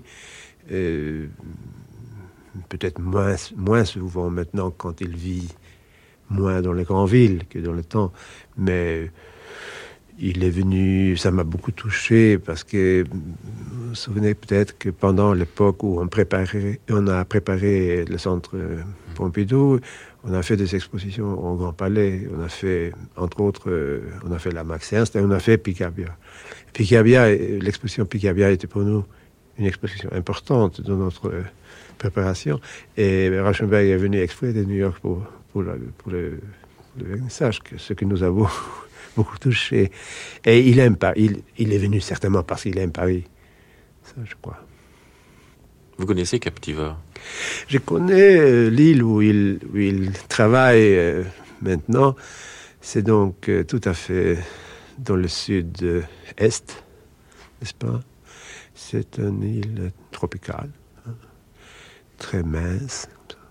Speaker 10: peut-être moins souvent maintenant quand il vit moins dans les grandes villes que dans le temps. Mais il est venu, ça m'a beaucoup touché parce que vous vous souvenez peut-être que pendant l'époque où on a préparé le centre Pompidou, on a fait des expositions au Grand Palais. On a fait, entre autres, on a fait la Max Ernst et on a fait Picabia. L'exposition Picabia était pour nous une exposition importante dans notre préparation. Et Rauschenberg est venu exprès de New York pour le vernissage, ce que nous avons beaucoup touché. Et il aime Paris. Il est venu certainement parce qu'il aime Paris. Ça, je crois.
Speaker 4: Vous connaissez Captiva?
Speaker 10: Je connais l'île où il travaille maintenant. C'est donc tout à fait dans le sud-est, n'est-ce pas? C'est une île tropicale, hein, très mince.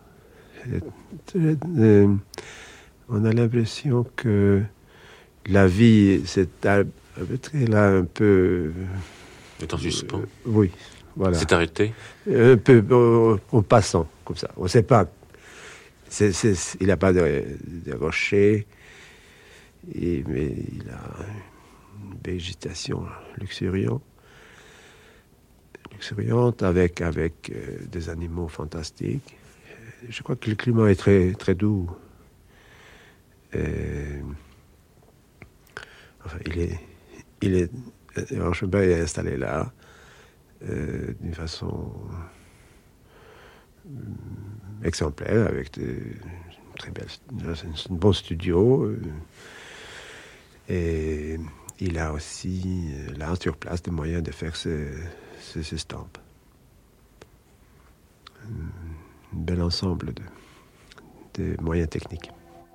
Speaker 10: On a l'impression que la vie s'est arrêtée là un peu.
Speaker 4: Est en suspens.
Speaker 10: Oui, voilà.
Speaker 4: C'est arrêté.
Speaker 10: Un peu en passant, comme ça. On ne sait pas. Il n'a pas de rochers, mais il a une végétation luxuriante avec des animaux fantastiques. Je crois que le climat est très, très doux. Enfin, Rauschenberg est installé là d'une façon exemplaire, avec très belle, un bon studio. Et il a aussi, là, sur place, des moyens de faire ses estampes. Un bel ensemble de moyens techniques.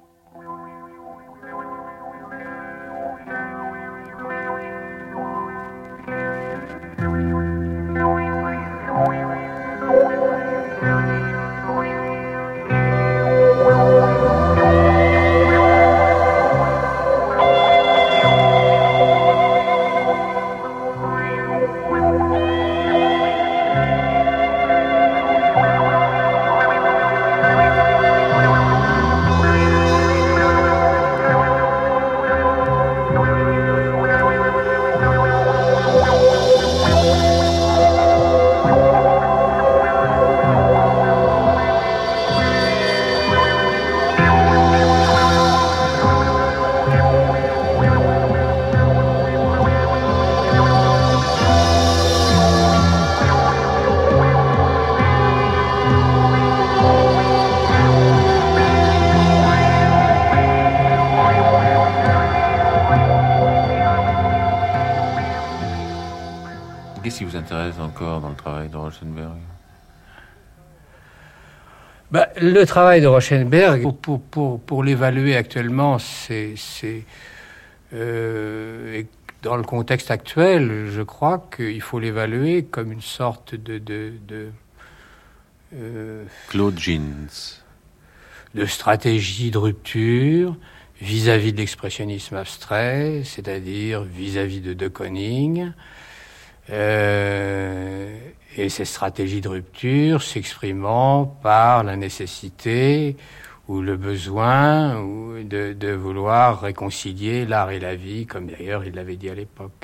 Speaker 4: Qu'est-ce qui vous intéresse encore dans le travail de Rauschenberg?
Speaker 11: Le travail de Rauschenberg, pour l'évaluer actuellement, dans le contexte actuel, je crois qu'il faut l'évaluer comme une sorte
Speaker 4: Claude Jeans.
Speaker 11: De stratégie de rupture vis-à-vis de l'expressionnisme abstrait, c'est-à-dire vis-à-vis de Kooning. Et ces stratégies de rupture s'exprimant par la nécessité ou le besoin de vouloir réconcilier l'art et la vie, comme d'ailleurs il l'avait dit à l'époque.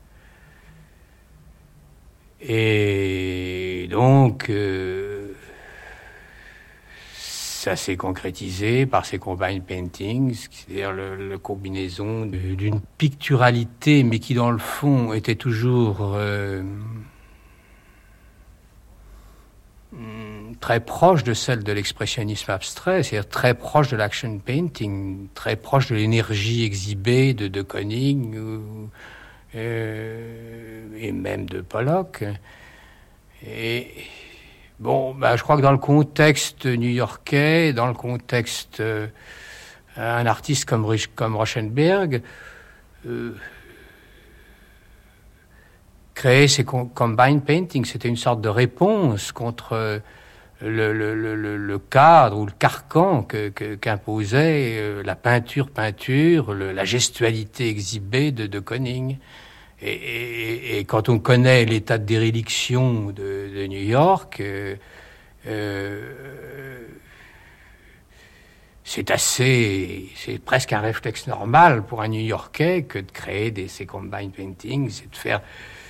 Speaker 11: Et donc, ça s'est concrétisé par ces combine paintings, c'est-à-dire la combinaison d'une picturalité, mais qui dans le fond était toujours très proche de celle de l'expressionnisme abstrait, c'est-à-dire très proche de l'action painting, très proche de l'énergie exhibée de Kooning et même de Pollock. Et bon, je crois que dans le contexte new-yorkais, dans le contexte un artiste comme Rauschenberg, créer ces combine paintings, c'était une sorte de réponse contre le cadre ou le carcan qu'imposait la peinture, la gestualité exhibée de Kooning. Et quand on connaît l'état de déréliction de New York, c'est presque un réflexe normal pour un New-Yorkais que de créer ces combine paintings, c'est de faire,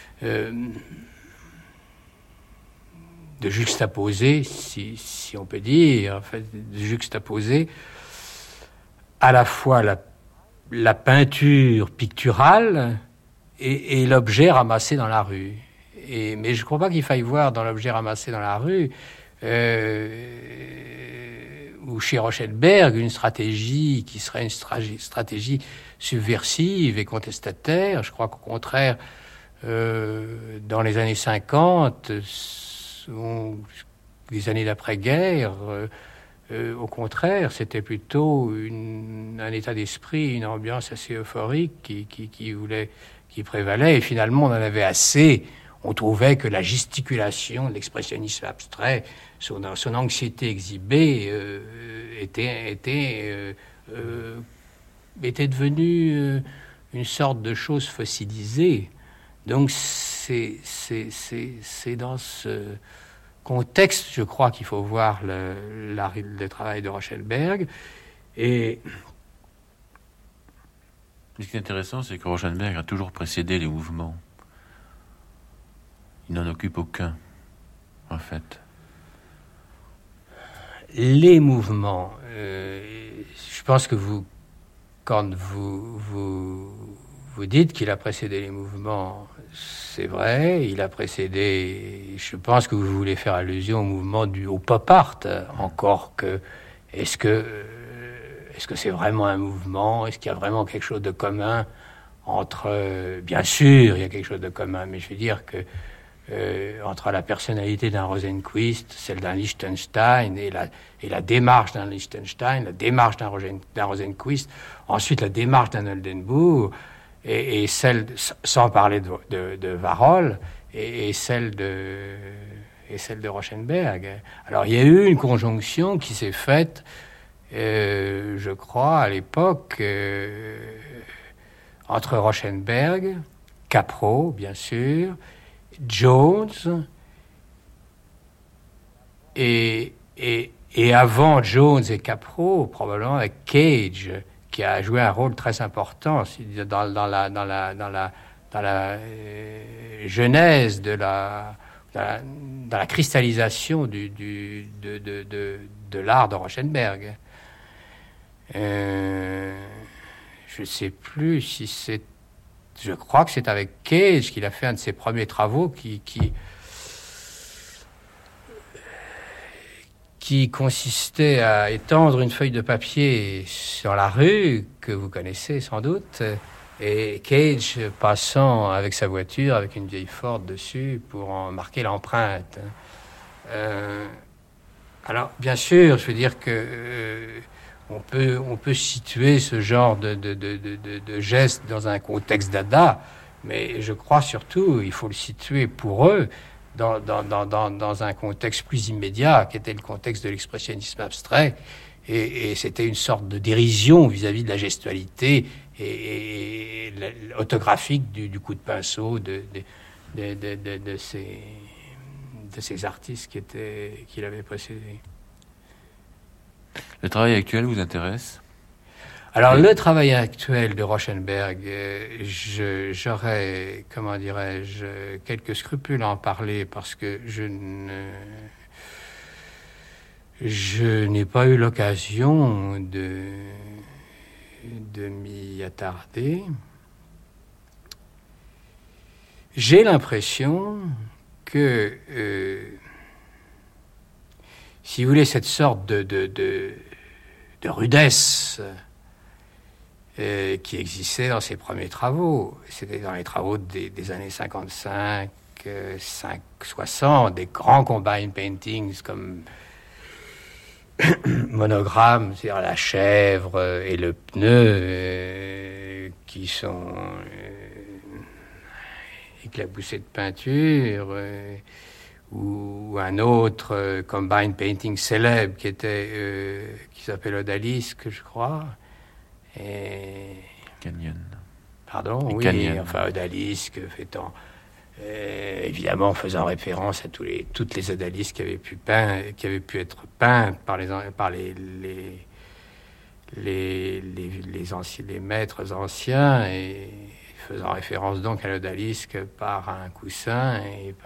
Speaker 11: de juxtaposer, si on peut dire, en fait, de juxtaposer à la fois la peinture picturale et l'objet ramassé dans la rue. Mais je ne crois pas qu'il faille voir dans l'objet ramassé dans la rue ou chez Rauschenberg une stratégie qui serait une stratégie subversive et contestataire. Je crois qu'au contraire, dans les années 50, les années d'après-guerre, au contraire, c'était plutôt un état d'esprit, une ambiance assez euphorique qui prévalait. Et finalement, on en avait assez. On trouvait que la gesticulation de l'expressionnisme abstrait, son anxiété exhibée, était devenue une sorte de chose fossilisée. Donc c'est dans ce contexte, je crois, qu'il faut voir le travail de Rauschenberg. Et
Speaker 4: ce qui est intéressant, c'est que Rauschenberg a toujours précédé les mouvements. Il n'en occupe aucun, en fait.
Speaker 11: Les mouvements, je pense que quand vous dites qu'il a précédé les mouvements, c'est vrai, il a précédé, je pense que vous voulez faire allusion au mouvement au pop art, encore que, est-ce que c'est vraiment un mouvement, est-ce qu'il y a vraiment quelque chose de commun entre, bien sûr, il y a quelque chose de commun, mais je veux dire que entre la personnalité d'un Rosenquist, celle d'un Lichtenstein et la démarche d'un Lichtenstein, la démarche d'un Rosenquist, ensuite la démarche d'un Oldenburg et celle, sans parler de Warhol, et celle de Rauschenberg. Alors il y a eu une conjonction qui s'est faite, je crois, à l'époque, entre Rauschenberg, Capro, bien sûr, Jones et avant Jones et Capro, probablement avec Cage, qui a joué un rôle très important dans la genèse dans la cristallisation de l'art de Rauschenberg. Je ne sais plus si c'est. Je crois que c'est avec Cage qu'il a fait un de ses premiers travaux qui consistait à étendre une feuille de papier sur la rue, que vous connaissez sans doute, et Cage passant avec sa voiture, avec une vieille Ford dessus, pour en marquer l'empreinte. Alors, bien sûr, je veux dire que on peut situer ce genre de geste dans un contexte dada, mais je crois surtout, il faut le situer pour eux dans un contexte plus immédiat, qui était le contexte de l'expressionnisme abstrait, et c'était une sorte de dérision vis-à-vis de la gestualité et autographique du coup de pinceau de ces artistes qui l'avaient précédé.
Speaker 4: Le travail actuel vous intéresse ?
Speaker 11: Alors, le travail actuel de Rauschenberg, j'aurais, comment dirais-je, quelques scrupules à en parler parce que je n'ai pas eu l'occasion de m'y attarder. J'ai l'impression que, si vous voulez, cette sorte de rudesse qui existait dans ses premiers travaux, c'était dans les travaux des années 55, 60, des grands combine paintings comme Monogramme, c'est-à-dire la chèvre et le pneu, qui sont éclaboussés de peinture, ou un autre combine painting célèbre qui s'appelle Odalisque, je crois. Et
Speaker 4: Canyon.
Speaker 11: Pardon,
Speaker 4: et
Speaker 11: oui,
Speaker 4: Canyon.
Speaker 11: enfin Odalisque évidemment faisant référence à toutes les odalisques qui avaient pu être peintes par les maîtres anciens, et faisant référence donc à l'odalisque par un coussin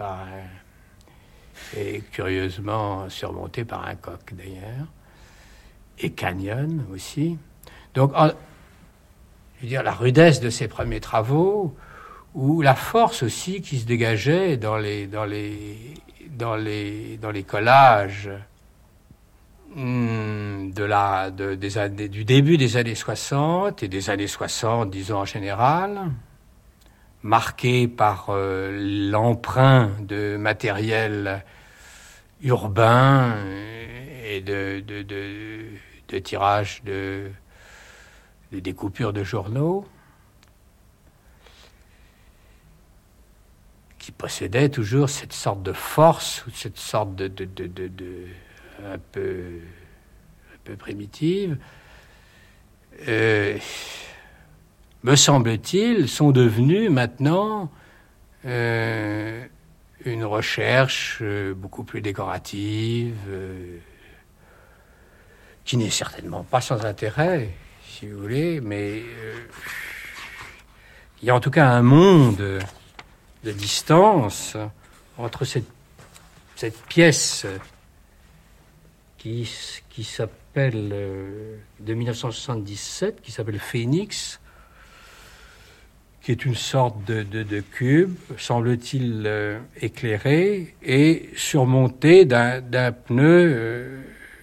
Speaker 11: et curieusement surmonté par un coq d'ailleurs, et Canyon aussi. Donc, je veux dire, la rudesse de ces premiers travaux, ou la force aussi qui se dégageait dans les collages du début des années 60 et des années 60, disons en général, marqués par l'emprunt de matériel urbain et de tirage de découpures de journaux, qui possédaient toujours cette sorte de force, ou cette sorte de un peu primitive, me semble-t-il, sont devenus maintenant une recherche beaucoup plus décorative, qui n'est certainement pas sans intérêt, si vous voulez, mais il y a en tout cas un monde de distance entre cette pièce qui s'appelle, de 1977, qui s'appelle Phoenix, qui est une sorte de cube, semble-t-il éclairé, et surmonté d'un pneu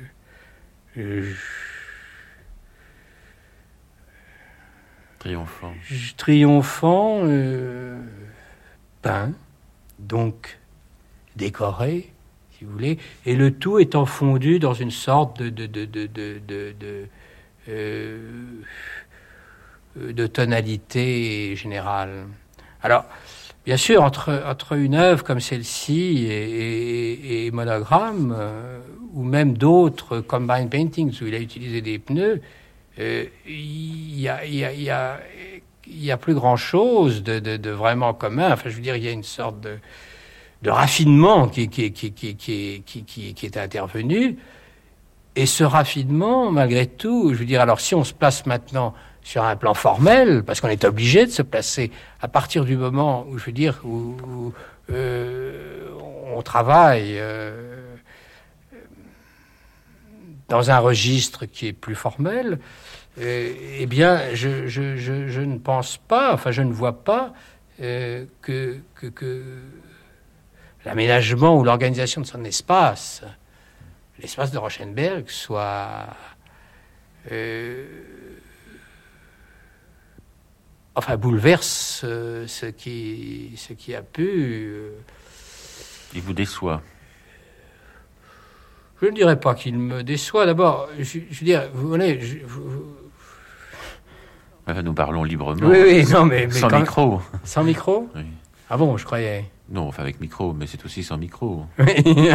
Speaker 11: triomphant, peint, donc décoré, si vous voulez, et le tout étant fondu dans une sorte de tonalité générale. Alors, bien sûr, entre une œuvre comme celle-ci et Monogramme, ou même d'autres combine paintings où il a utilisé des pneus, il y a plus grand-chose de vraiment commun. Enfin, je veux dire, il y a une sorte de raffinement qui est intervenu. Et ce raffinement, malgré tout, je veux dire, alors si on se place maintenant sur un plan formel, parce qu'on est obligé de se placer à partir du moment où, je veux dire, où on travaille dans un registre qui est plus formel, eh bien, je ne pense pas, enfin, je ne vois pas que l'aménagement ou l'organisation de son espace, l'espace de Rauschenberg, soit bouleverse ce qui a pu.
Speaker 4: Il vous déçoit?
Speaker 11: Je ne dirais pas qu'il me déçoit. D'abord, je veux dire, vous voyez,
Speaker 4: nous parlons librement.
Speaker 11: Oui, non, mais
Speaker 4: sans micro.
Speaker 11: Sans micro?
Speaker 4: Oui.
Speaker 11: Ah bon, je croyais.
Speaker 4: Non, enfin avec micro, mais c'est aussi sans micro.
Speaker 11: Oui.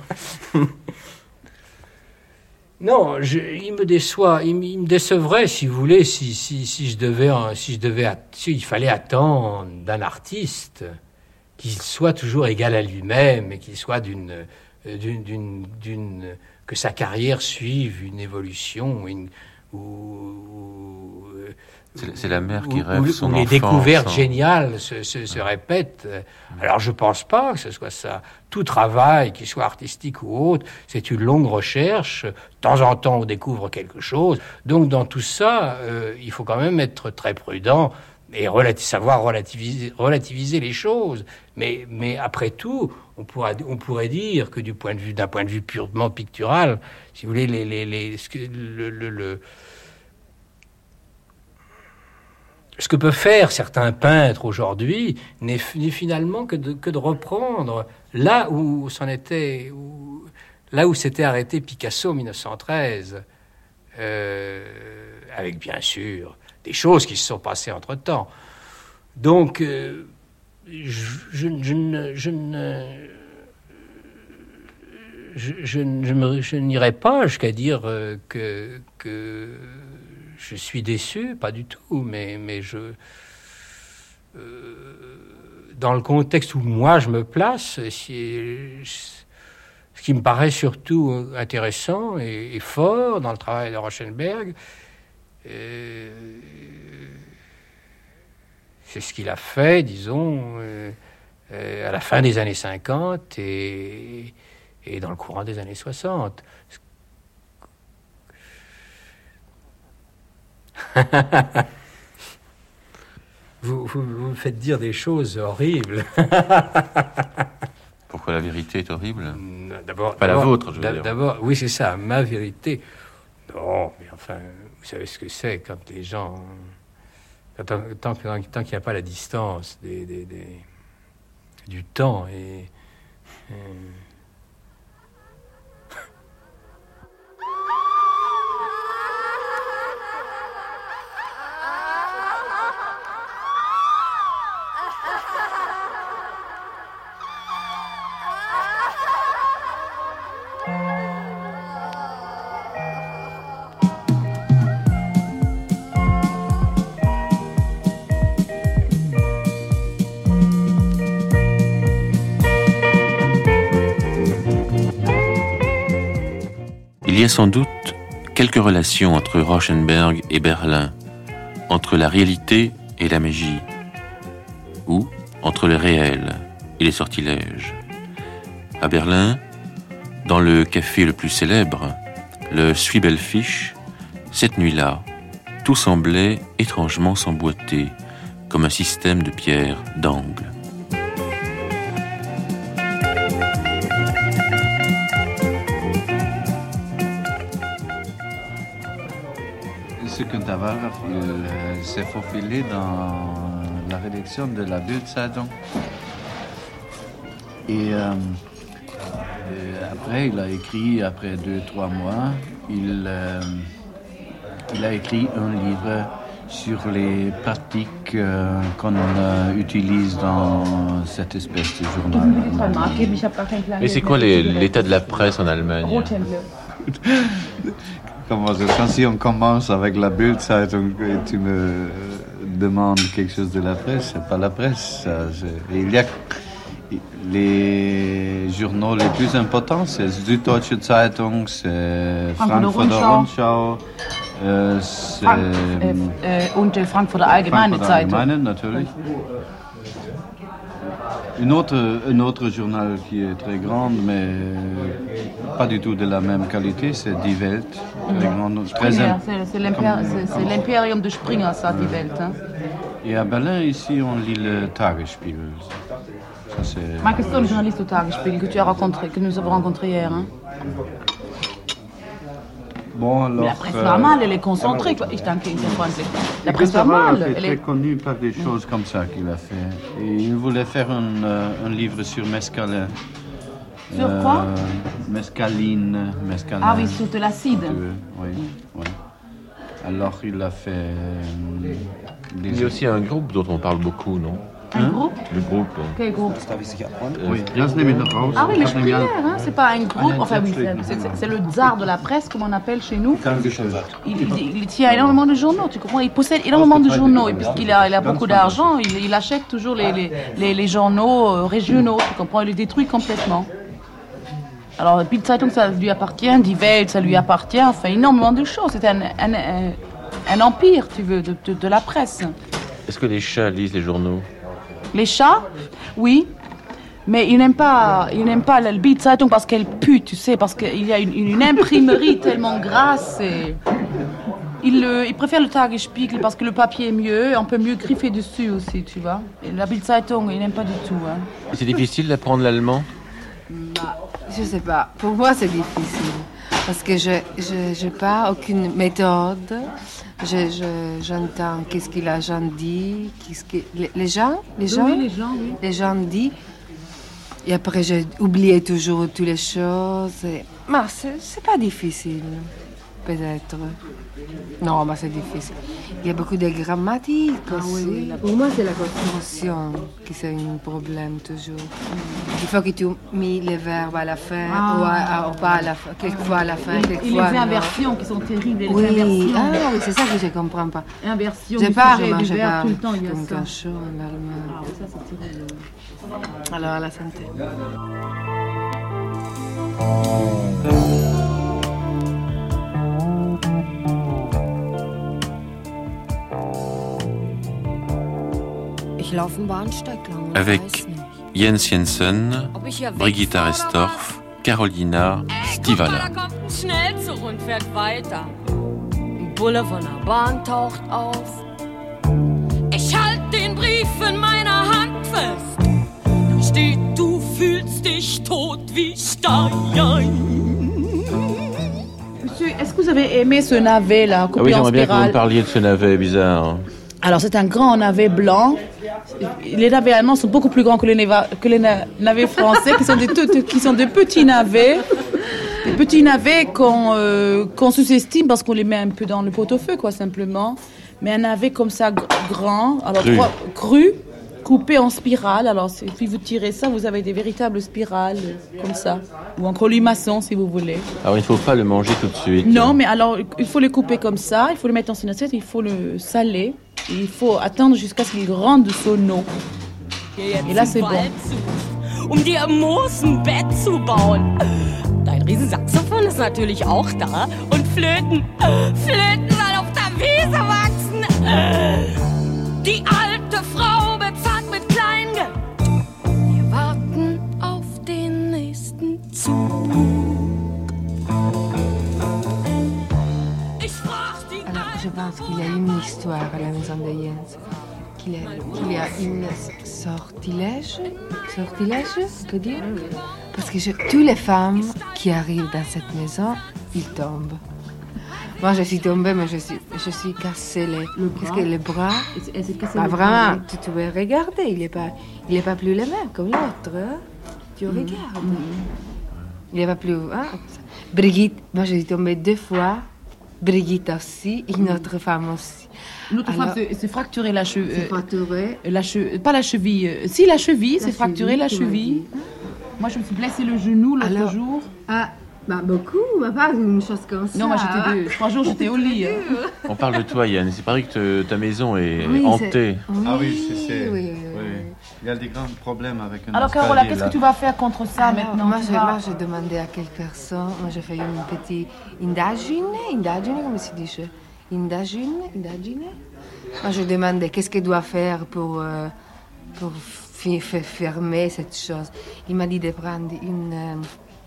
Speaker 11: Non, il me déçoit. Il me décevrait, si vous voulez, s'il fallait attendre d'un artiste qu'il soit toujours égal à lui-même et qu'il soit que sa carrière suive une évolution,
Speaker 4: c'est la mère qui rêve son
Speaker 11: enfant. Où les découvertes géniales se répètent. Alors je pense pas que ce soit ça. Tout travail, qu'il soit artistique ou autre, c'est une longue recherche. De temps en temps, on découvre quelque chose. Donc dans tout ça, il faut quand même être très prudent et savoir relativiser les choses. Mais après tout, on pourrait dire que d'un point de vue purement pictural, si vous voulez, ce que peuvent faire certains peintres aujourd'hui n'est finalement que de reprendre là où s'était arrêté Picasso en 1913, avec bien sûr des choses qui se sont passées entre-temps. Donc, je n'irai pas jusqu'à dire que je suis déçu, pas du tout, mais dans le contexte où moi je me place, ce qui me paraît surtout intéressant et fort dans le travail de Rauschenberg, c'est ce qu'il a fait, disons, à la fin des années 50 et dans le courant des années 60. Vous me faites dire des choses horribles.
Speaker 4: Pourquoi la vérité est horrible?
Speaker 11: D'abord,
Speaker 4: pas la vôtre, je veux dire.
Speaker 11: D'abord, oui, c'est ça, ma vérité. Non, mais enfin, vous savez ce que c'est quand les gens... Tant qu'il n'y a pas la distance du temps et
Speaker 4: Il y a sans doute quelques relations entre Rauschenberg et Berlin, entre la réalité et la magie, ou entre le réel et les sortilèges. À Berlin, dans le café le plus célèbre, le Zwiebelfisch, cette nuit-là, tout semblait étrangement s'emboîter, comme un système de pierres d'angle.
Speaker 5: Ce que Navarre s'est faufilé dans la rédaction de la Bild-Zeitung. Et après, il a écrit, après 2-3 mois, il a écrit un livre sur les pratiques qu'on utilise dans cette espèce de journal.
Speaker 4: Et c'est quoi l'état de la presse en Allemagne?
Speaker 5: Si on commence avec la Bild-Zeitung et tu me demandes quelque chose de la presse, c'est pas la presse. Il y a les journaux les plus importants, c'est Süddeutsche Zeitung, c'est Frankfurter Rundschau, c'est
Speaker 6: und Frankfurter Allgemeine Zeitung.
Speaker 5: Natürlich. Un autre journal qui est très grand, mais pas du tout de la même qualité, c'est Die Welt.
Speaker 6: C'est l'impérium de Springer, ça, Die Welt. Hein.
Speaker 5: Et à Berlin, ici, on lit le Tagesspiegel.
Speaker 6: Ma question, le journaliste au Tagesspiegel que nous avons rencontré hier. Hein.
Speaker 5: Bon, alors,
Speaker 6: mais la presse normale, elle est concentrée. La presse normale,
Speaker 5: elle est très connue par des choses comme ça qu'il a fait. Et il voulait faire un livre sur Mescalin.
Speaker 6: Sur quoi?
Speaker 5: Mescaline.
Speaker 6: Ah oui, sur de l'acide.
Speaker 5: Oui. Alors, il a fait...
Speaker 4: Il y a aussi un groupe dont on parle beaucoup, non?
Speaker 6: Un groupe?
Speaker 4: Le groupe.
Speaker 6: Quel groupe?
Speaker 5: Oui,
Speaker 6: ah oui, mais je préfère, hein, c'est pas un groupe, enfin oui, c'est le tsar de la presse, comme on appelle chez nous. Il tient énormément de journaux, tu comprends? Il possède énormément de journaux, et puisqu'il a beaucoup d'argent, il achète toujours les journaux régionaux, tu comprends? Il les détruit complètement. Alors, Bild-Zeitung, ça lui appartient, Die Welt, ça lui appartient, enfin, énormément de choses. C'est un empire, tu veux, de la presse.
Speaker 4: Est-ce que les chats lisent les journaux?
Speaker 6: Les chats, oui, mais ils n'aiment pas la Bild-Zeitung parce qu'elle pue, tu sais, parce qu'il y a une imprimerie tellement grasse. Et ils préfèrent le Tagesspiegel parce que le papier est mieux, on peut mieux griffer dessus aussi, tu vois. Et la Bild-Zeitung, ils n'aiment pas du tout. Hein.
Speaker 4: C'est difficile d'apprendre l'allemand?
Speaker 12: Je sais pas. Pour moi, c'est difficile parce que je n'ai pas aucune méthode. J'entends qu'est-ce que les gens disent, les gens disent, et après j'ai oublié toujours toutes les choses. Mais c'est pas difficile, peut-être. Non, mais c'est difficile. Il y a beaucoup de grammatique aussi. Oui, pour moi, c'est la construction qui c'est un problème toujours. Il faut que tu mets les verbes à la fin ou pas à la fin, quelquefois à la fin, quelquefois
Speaker 6: et les inversions qui sont terribles.
Speaker 12: Oui, oui, c'est ça que je ne comprends pas.
Speaker 6: Inversion,
Speaker 12: je parle,
Speaker 6: tout
Speaker 12: le
Speaker 6: temps, il y a
Speaker 12: comme
Speaker 6: ça.
Speaker 12: cachot en allemand.
Speaker 6: Ça, c'est terrible.
Speaker 12: Alors, à la santé.
Speaker 4: avec Jens Jensen, Brigitta Restorff, Carolina Stivala.
Speaker 13: Schnell zur und fährt weiter. Ein Bulle von der Bahn taucht auf. Ich halt den Brief in meiner Hand fest. Da steht, du fühlst dich tot wie Stein.
Speaker 6: Monsieur, est-ce que vous avez aimé ce navet là, coupé en spirale?
Speaker 4: Oui, j'aimerais bien que vous me parliez de ce navet bizarre.
Speaker 6: Alors c'est un grand navet blanc. Les navets allemands sont beaucoup plus grands que les navets français, qui sont de petits navets. Des petits navets qu'on sous-estime parce qu'on les met un peu dans le pot-au-feu, quoi, simplement. Mais un navet comme ça, grand, alors cru, coupé en spirale. Alors, puis vous tirez ça, vous avez des véritables spirales, comme ça. Ou en colimaçon, si vous voulez.
Speaker 4: Alors, il ne faut pas le manger tout de suite.
Speaker 6: Non, mais alors, il faut le couper comme ça, il faut le mettre dans une assiette, il faut le saler. Et il faut attendre jusqu'à ce qu'il rende son eau. Et là, c'est bon.
Speaker 13: Die im Moos ein Bett zu bauen. Dein Riesensaxophon ist natürlich auch da. Und Flöten, weil auf der Wiese wachsen. Die alte Frau bezahlt mit Kleingeld. Wir warten auf den nächsten Zug. Ich frag die
Speaker 12: Alors, je pense qu'il y a une histoire à la maison de Jens. Qu'il y a une sortilège, on peut dire. Parce que toutes les femmes qui arrivent dans cette maison, ils tombent. Moi, je suis tombée, mais je suis cassée le bras. Vraiment, tu peux regarder, il n'est pas plus le même comme l'autre. Hein? Tu regardes. Il n'est pas plus... Hein? Brigitte, moi, je suis tombée 2 fois. Brigitte aussi, une autre femme aussi.
Speaker 6: L'autre femme s'est fracturé la cheville.
Speaker 12: C'est fracturé.
Speaker 6: Pas la cheville. Si, la cheville, c'est fracturé la cheville. Moi, je me suis blessé le genou l'autre jour.
Speaker 12: Ah, bah beaucoup, mais pas une chose comme ça.
Speaker 6: Non, moi, 3 jours, j'étais au lit.
Speaker 4: On parle de toi, Yann. C'est pareil que ta maison est hantée.
Speaker 5: Oui, ah oui, c'est... Oui. Il y a des grands problèmes avec un
Speaker 6: Alors, Carola, qu'est-ce que tu vas faire contre ça maintenant?
Speaker 12: Moi, j'ai demandé à quelques personnes. Moi, j'ai fait une petite indagine, comment se dit? Indagine. Moi, je demandais qu'est-ce qu'elle doit faire pour fermer cette chose. Il m'a dit de prendre une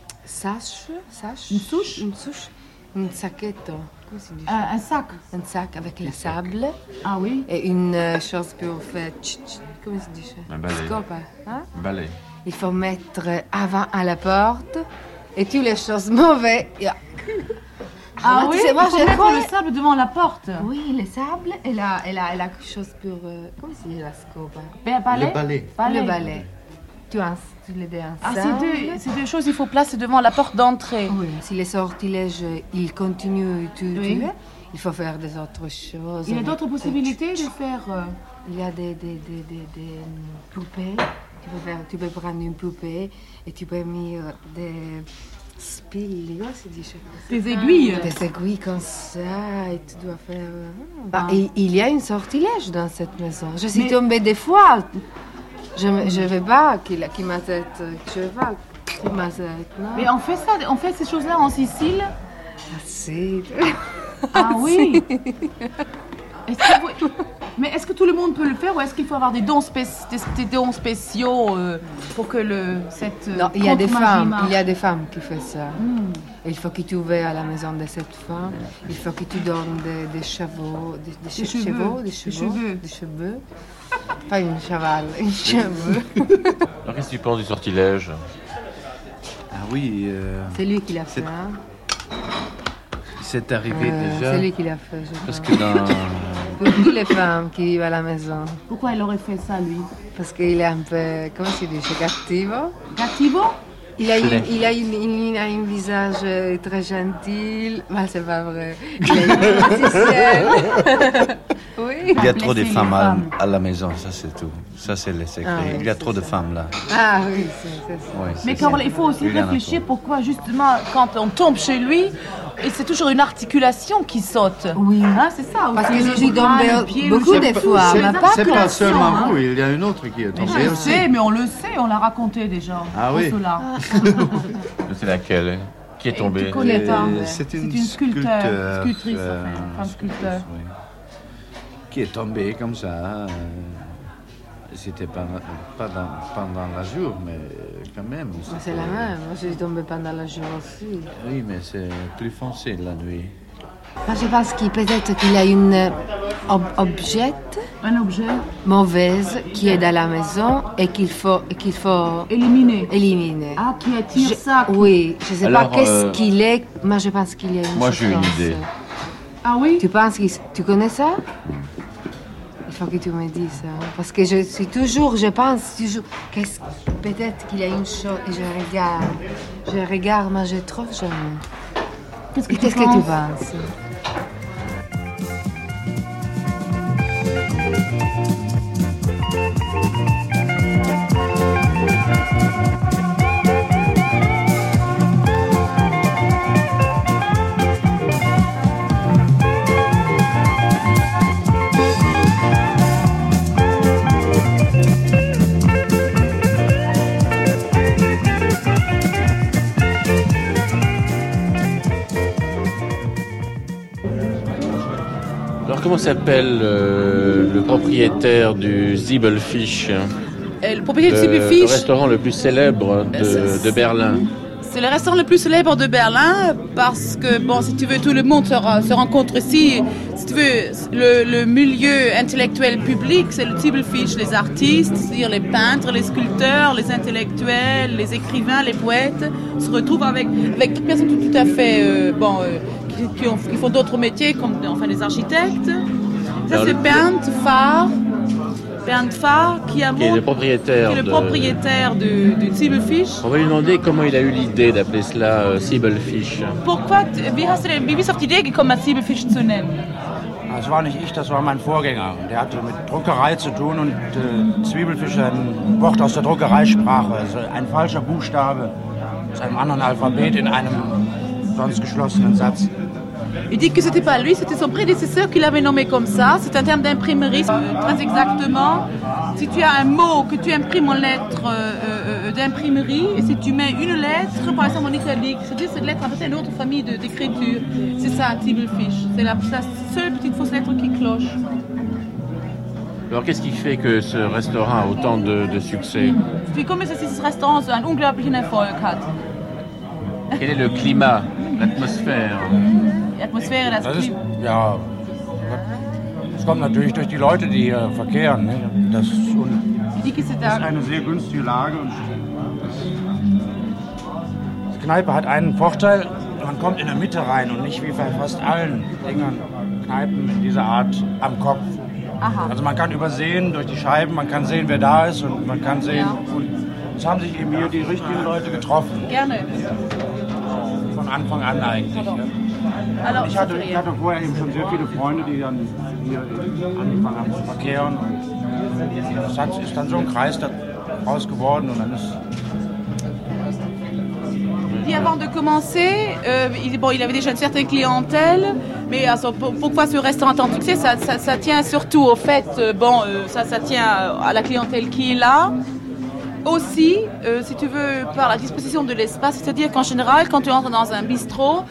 Speaker 12: souche, une saquette.
Speaker 6: Un sac.
Speaker 12: Un sac avec le sable.
Speaker 6: Ah oui.
Speaker 12: Et une chose pour faire... Comment se dit ça?
Speaker 4: Un balai.
Speaker 12: Scopa, hein?
Speaker 4: Un balai.
Speaker 12: Il faut mettre avant à la porte et toutes les choses mauvaises.
Speaker 6: Ah oui, il faut mettre le sable devant la porte.
Speaker 12: Oui, le sable et la chose pour... comment se dit la scopa?
Speaker 5: Le balai.
Speaker 12: Tu les deux
Speaker 6: ensemble. Ah, c'est deux choses qu'il faut placer devant la porte d'entrée.
Speaker 12: Oui. Si les sortilèges, ils continuent il faut faire des autres choses.
Speaker 6: Il y a d'autres possibilités de faire...
Speaker 12: Il y a des poupées. Tu peux prendre une poupée et tu peux mettre des spiles,
Speaker 6: des aiguilles.
Speaker 12: Des aiguilles comme ça et tu dois faire... Et il y a une sortilège dans cette maison. Je suis tombée des fois. Je ne veux pas qu'il m'a tête. Je veux pas qu'il m'a tête.
Speaker 6: Mais on fait ces choses-là en Sicile.
Speaker 12: C'est...
Speaker 6: Ah oui. Mais est-ce que tout le monde peut le faire ou est-ce qu'il faut avoir des dons spéciaux pour que
Speaker 12: Non, il y a des femmes qui font ça. Il faut que tu vas à la maison de cette femme. Il faut que tu donnes des chevaux, des cheveux. Pas une cheval, une cheveux.
Speaker 4: Alors qu'est-ce que tu penses du sortilège?
Speaker 5: Ah oui.
Speaker 12: C'est lui qui l'a fait.
Speaker 5: C'est arrivé déjà.
Speaker 12: C'est lui qui l'a fait.
Speaker 5: Parce que dans...
Speaker 12: Pour toutes les femmes qui vivent à la maison.
Speaker 6: Pourquoi il aurait fait ça, lui?
Speaker 12: Parce qu'il est un peu, comment se dit, cattivo.
Speaker 6: Cattivo?
Speaker 12: Il a un visage très gentil, mais c'est pas vrai. Il a une musicienne. Oui.
Speaker 5: Il y a trop de femmes à la maison, ça c'est tout. Ça c'est le secret.
Speaker 12: Oui,
Speaker 5: il y a trop de femmes là.
Speaker 12: Ah oui, c'est ça.
Speaker 5: Oui,
Speaker 6: mais Carola, il faut aussi réfléchir pourquoi justement quand on tombe chez lui, et c'est toujours une articulation qui saute.
Speaker 12: Oui.
Speaker 6: Hein, c'est ça.
Speaker 12: Parce que je suis tombée beaucoup de fois.
Speaker 5: C'est pas seulement vous, il y a une autre qui est tombée aussi.
Speaker 6: Je sais, mais on le sait, on l'a raconté déjà.
Speaker 5: Ah oui.
Speaker 4: C'est laquelle? Qui est tombée?
Speaker 6: Tu connais pas.
Speaker 5: C'est une
Speaker 6: sculptrice, femme sculpteur.
Speaker 5: Oui. Qui est tombée comme ça. C'était pas pendant la jour, mais quand même.
Speaker 12: C'est la même, moi je suis tombée pendant la jour aussi.
Speaker 5: Oui, mais c'est plus foncé la nuit.
Speaker 12: Moi je pense qu'il peut-être qu'il y a une
Speaker 6: un objet
Speaker 12: mauvaise qui est dans la maison et qu'il faut éliminer.
Speaker 6: Ah, qui attire ça.
Speaker 12: Oui, je ne sais pas qu'est-ce qu'il est. Moi je pense qu'il y a une
Speaker 5: Moi j'ai une idée.
Speaker 6: Ah oui?
Speaker 12: Tu penses que tu connais ça? Il faut que tu me dises ça. Parce que je pense toujours, peut-être qu'il y a une chose, et je regarde, mais je ne trouve jamais. Qu'est-ce que tu penses?
Speaker 4: Comment s'appelle le propriétaire du Zwiebelfisch?
Speaker 6: Le propriétaire du Zwiebelfisch,
Speaker 4: le restaurant le plus célèbre de Berlin.
Speaker 6: C'est le restaurant le plus célèbre de Berlin parce que, bon, si tu veux, tout le monde se rencontre ici. Si tu veux, le milieu intellectuel public, c'est le Zwiebelfisch, les artistes, c'est-à-dire les peintres, les sculpteurs, les intellectuels, les écrivains, les poètes, se retrouvent avec des personnes tout à fait, qui font d'autres métiers, comme enfin les architectes. Ça, c'est Bernd Pfarr, qui est le propriétaire du Zwiebelfisch.
Speaker 4: On va lui demander comment il a eu l'idée d'appeler cela Zwiebelfisch.
Speaker 6: Wie bist du auf die Idee gekommen, das Zwiebelfisch zu nennen?
Speaker 14: Das war nicht ich, das war mein Vorgänger. Der hatte mit Druckerei zu tun und Zwiebelfisch ist ein Wort aus der Druckereisprache. Also ein falscher Buchstabe zu einem anderen Alphabet in einem sonst geschlossenen Satz.
Speaker 6: Il dit que c'était pas lui, c'était son prédécesseur qui l'avait nommé comme ça. C'est un terme d'imprimerie, très exactement. Si tu as un mot que tu imprimes en lettres d'imprimerie, et si tu mets une lettre, par exemple en italique, c'est-à-dire cette lettre appartient à une autre famille d'écriture. C'est ça, un Zwiebelfisch. C'est la seule petite fausse lettre qui cloche.
Speaker 4: Alors qu'est-ce qui fait que ce restaurant a autant de succès?
Speaker 6: Wie kommt es, dass dieses Restaurant so einen unglaublichen Erfolg hat?
Speaker 4: Quel est le climat, l'atmosphère?
Speaker 6: Die Atmosphäre, das Klima.
Speaker 14: Ja, das kommt natürlich durch die Leute, die hier verkehren. Ne? Das ist eine sehr günstige Lage. Und die Kneipe hat einen Vorteil, man kommt in der Mitte rein und nicht wie bei fast allen Kneipen in dieser Art am Kopf.
Speaker 6: Aha.
Speaker 14: Also man kann übersehen durch die Scheiben, man kann sehen, wer da ist und man kann sehen. Ja. Und es haben sich eben hier die richtigen Leute getroffen.
Speaker 6: Gerne.
Speaker 14: Von Anfang an eigentlich. Ja. Ich hatte vorher eben schon sehr viele Freunde, die dann hier angefangen haben zu verkehren. Das ist dann so ein Kreis daraus geworden und dann ist...
Speaker 6: Avant de commencer, il avait déjà une certaine clientèle, mais pourquoi ce restaurant a tant de succès, ça tient surtout au fait, ça tient à la clientèle qui est là. Aussi, si tu veux, par la disposition de l'espace, c'est-à-dire qu'en général, quand tu entres dans un bistrot,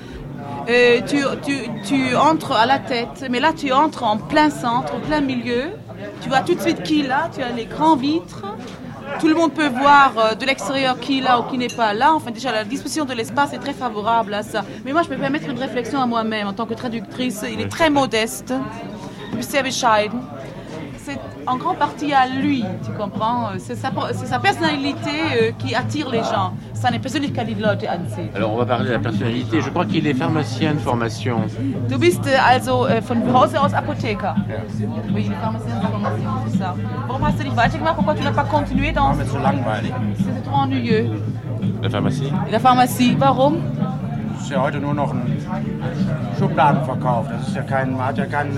Speaker 6: tu entres à la tête, mais là tu entres en plein centre, en plein milieu. Tu vois tout de suite qui est là, tu as les grands vitres. Tout le monde peut voir de l'extérieur qui est là ou qui n'est pas là. Enfin, déjà, la disposition de l'espace est très favorable à ça. Mais moi, je peux permettre une réflexion à moi-même en tant que traductrice. Il est très modeste, sehr bescheiden. C'est en grande partie à lui, tu comprends. C'est sa personnalité qui attire les gens. Seine Persönlichkeit, die Leute anzieht.
Speaker 4: Alors, on va parler de la personnalité. Je crois qu'il est pharmacien de formation.
Speaker 6: Du bist also von Hause aus Apotheker. Ja. Oui, il est pharmacien de formation, c'est ça. Warum hast du nicht weitergemacht? Pourquoi tu n'as pas continué dans...
Speaker 14: C'est zu langweilig.
Speaker 6: C'est trop ennuyeux.
Speaker 4: La pharmacie?
Speaker 6: La pharmacie, warum?
Speaker 14: Das ist ja heute nur noch ein Schubladenverkauf. Das ist ja hat ja keinen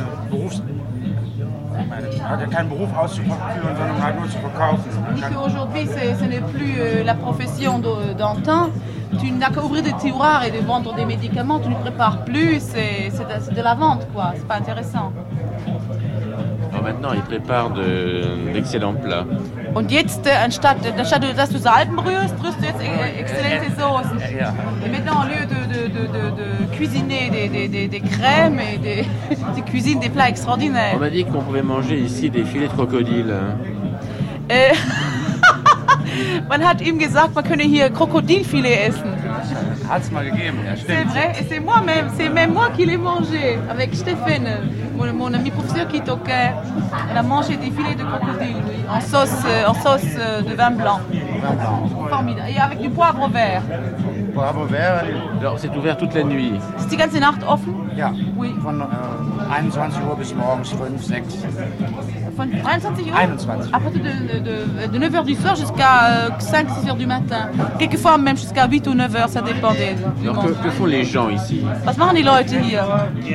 Speaker 14: Beruf auszuführen, sondern halt nur zu verkaufen.
Speaker 6: Aujourd'hui, ce n'est plus la profession d'antan. Tu n'as qu'à ouvrir des tiroirs et de vendre des médicaments. Tu ne prépares plus. C'est de la vente, quoi. C'est pas intéressant.
Speaker 4: Alors maintenant, il prépare d'excellents plats.
Speaker 6: Und jetzt, anstatt dass du Salben rührst du jetzt exzellente Soßen.
Speaker 14: Ja.
Speaker 6: Et maintenant, au lieu de cuisiner des crèmes et tu cuisines des plats extraordinaires.
Speaker 4: On m'a dit qu'on pouvait manger ici des filets de crocodile.
Speaker 6: Man hat ihm gesagt, man könne hier Krokodilfilet essen.
Speaker 14: Hat's mal gegeben, ja,
Speaker 6: C'est
Speaker 14: stimmt.
Speaker 6: vrai, et c'est même moi qui l'ai mangé avec Stéphane, mon ami professeur qui est au Caire. On a mangé des filets de crocodile, oui, en sauce de vin blanc. Formidable. Et avec du poivre vert.
Speaker 14: Poivre vert.
Speaker 4: Alors, c'est ouvert toute la nuit.
Speaker 6: Ist die ganze Nacht offen?
Speaker 14: Ja,
Speaker 6: oui.
Speaker 14: Von 21 Uhr bis morgens 5, 6.
Speaker 6: Von 21 Uhr
Speaker 14: 21.
Speaker 6: À partir de 9h du soir jusqu'à 5-6h du matin. Quelquefois même jusqu'à 8 ou 9h, ça dépend du
Speaker 4: Alors,
Speaker 6: monde.
Speaker 4: que font les gens ici?
Speaker 6: Was machen die Leute hier?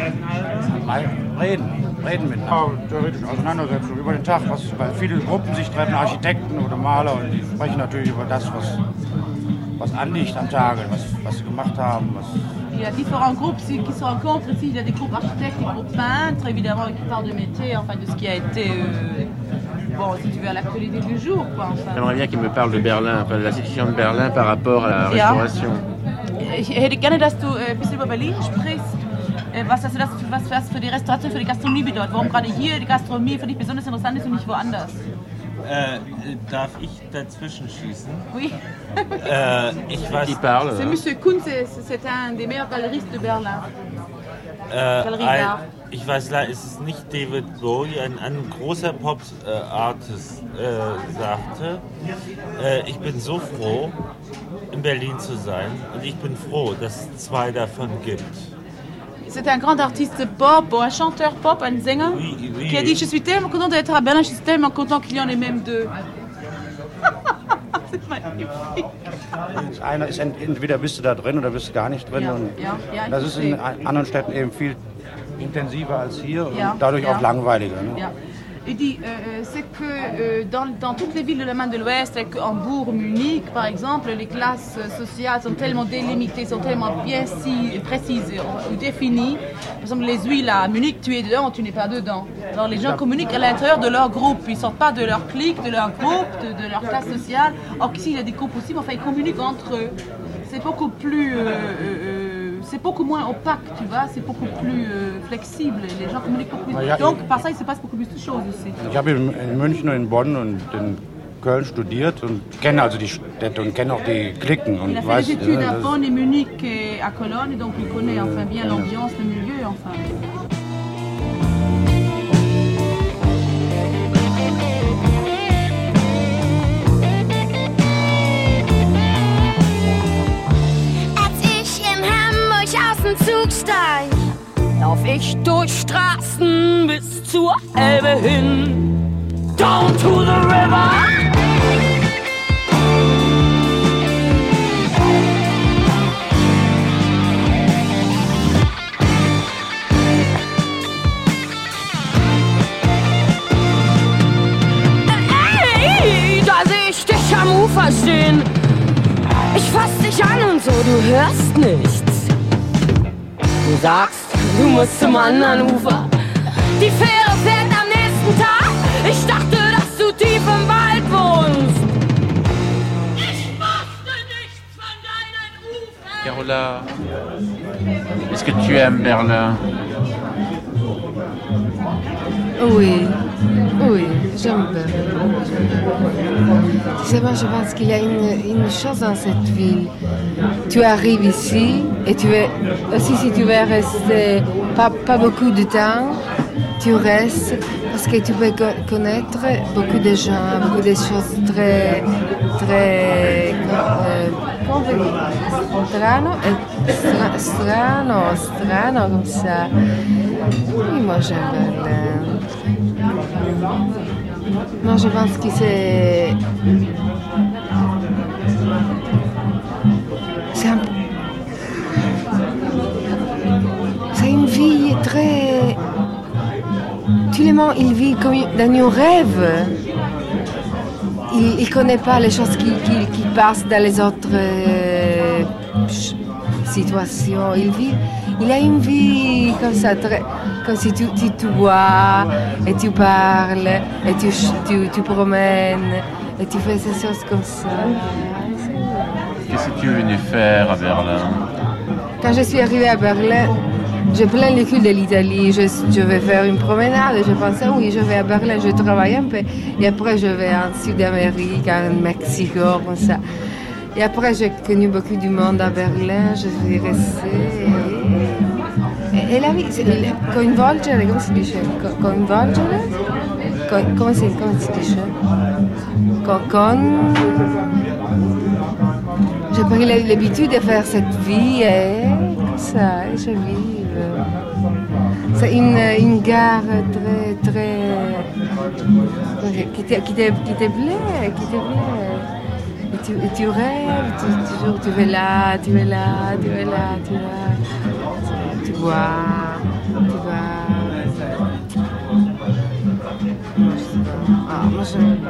Speaker 14: Reden miteinander, theoretisch Auseinandersetzungen über den Tag, weil viele Gruppen sich treffen, Architekten oder Maler, und die sprechen natürlich über das, was anliegt am Tage, was sie gemacht haben.
Speaker 6: Il y a différents groupes qui se rencontrent ici. Il y a des groupes architectes, des groupes peintres, évidemment, qui parlent de métier, enfin de ce qui a été, bon, si tu veux, à l'actualité du jour, quoi. Enfin.
Speaker 4: J'aimerais bien qu'il me parle de Berlin, enfin, de la situation de Berlin par rapport à la restauration.
Speaker 6: Ich hätte gerne, dass du ein bisschen über Berlin sprichst. Was für die Restauration, für die Gastronomie bedeutet. Warum gerade hier die Gastronomie für dich besonders interessant ist und nicht woanders.
Speaker 15: Darf ich dazwischen schießen?
Speaker 6: Oui.
Speaker 15: Ich weiß.
Speaker 6: C'est Monsieur Kunz, c'est un des meilleurs galeristes de Berlin.
Speaker 15: Ich weiß leider, es ist nicht David Bowie, ein großer Pop-Artist sagte, ich bin so froh, in Berlin zu sein, und ich bin froh, dass es 2 davon gibt.
Speaker 6: C'est un grand artiste pop, un chanteur pop, un Sänger, qui a dit « Je suis tellement content d'être à Berlin, je suis tellement content qu'il y en ait même 2. » C'est magnifique.
Speaker 14: Einer ist entweder bist du da drin oder bist du gar nicht drin. Und das ist in anderen Städten eben viel intensiver als hier und dadurch auch langweiliger. Ne?
Speaker 6: Ja. Il dit, c'est que dans toutes les villes de la main de l'Ouest, like Hambourg, Munich par exemple, les classes sociales sont tellement délimitées, sont tellement bien précises ou définies. Par exemple, les huiles à Munich, tu es dedans ou tu n'es pas dedans. Alors les gens communiquent à l'intérieur de leur groupe, ils ne sortent pas de leur clique, de leur groupe, de leur classe sociale. Or qu'ici, il y a des groupes aussi, mais enfin, ils communiquent entre eux. C'est beaucoup plus... c'est beaucoup moins opaque, tu vois, c'est beaucoup plus flexible, les gens communiquent beaucoup plus. Donc, par ça, il se passe beaucoup plus de choses ici.
Speaker 14: Ich habe in München und in Bonn und in Köln studiert und kenne also die Städte und kenne auch die Cliquen.
Speaker 6: Il a fait des études à Bonn et Munich et à Cologne, donc il connaît enfin bien l'ambiance, le milieu, enfin.
Speaker 13: Zug steig, lauf ich durch Straßen bis zur Elbe hin. Down to the river. Ey, da seh ich dich am Ufer stehen. Ich fass dich an und so, du hörst nichts. Du sagst, du musst zum anderen Ufer. Die Fähre fährt am nächsten Tag. Ich dachte, dass du tief im Wald wohnst. Ich wusste nichts von deinen Ufern.
Speaker 4: Carola, est-ce que tu aimes Berlin?
Speaker 12: Oui, j'aime Berlin. Tu sais, moi, je pense qu'il y a une chose dans cette ville. Tu arrives ici et tu es aussi, si tu veux rester pas beaucoup de temps, tu restes parce que tu peux connaître beaucoup de gens, beaucoup de choses très strano comme ça. Oui, moi j'aime Berlin. Moi je pense que c'est une vie très... Tout le monde, il vit comme dans un rêve. Il ne connaît pas les choses qui passent dans les autres situations. Il a une vie comme ça, comme si tu bois et tu parles et tu promènes et tu fais ces choses comme ça.
Speaker 4: Qu'est-ce que tu es venu faire à Berlin?
Speaker 12: Quand je suis arrivée à Berlin, j'ai plein les culs de l'Italie. Je vais faire une promenade. Je pensais, oui, je vais à Berlin, je travaille un peu. Et après, je vais en Sud-Amérique, en Mexico, comme ça. Et après, j'ai connu beaucoup du monde à Berlin. Je suis restée. Et la vie, coinvolgere, come si dice? Coinvolgere? Come si dice? J'ai pris l'habitude de faire cette vie et comme ça, et je vis. C'est une gare très qui te plaît. Et tu rêves, toujours tu vas là, tu vois. Ah, moi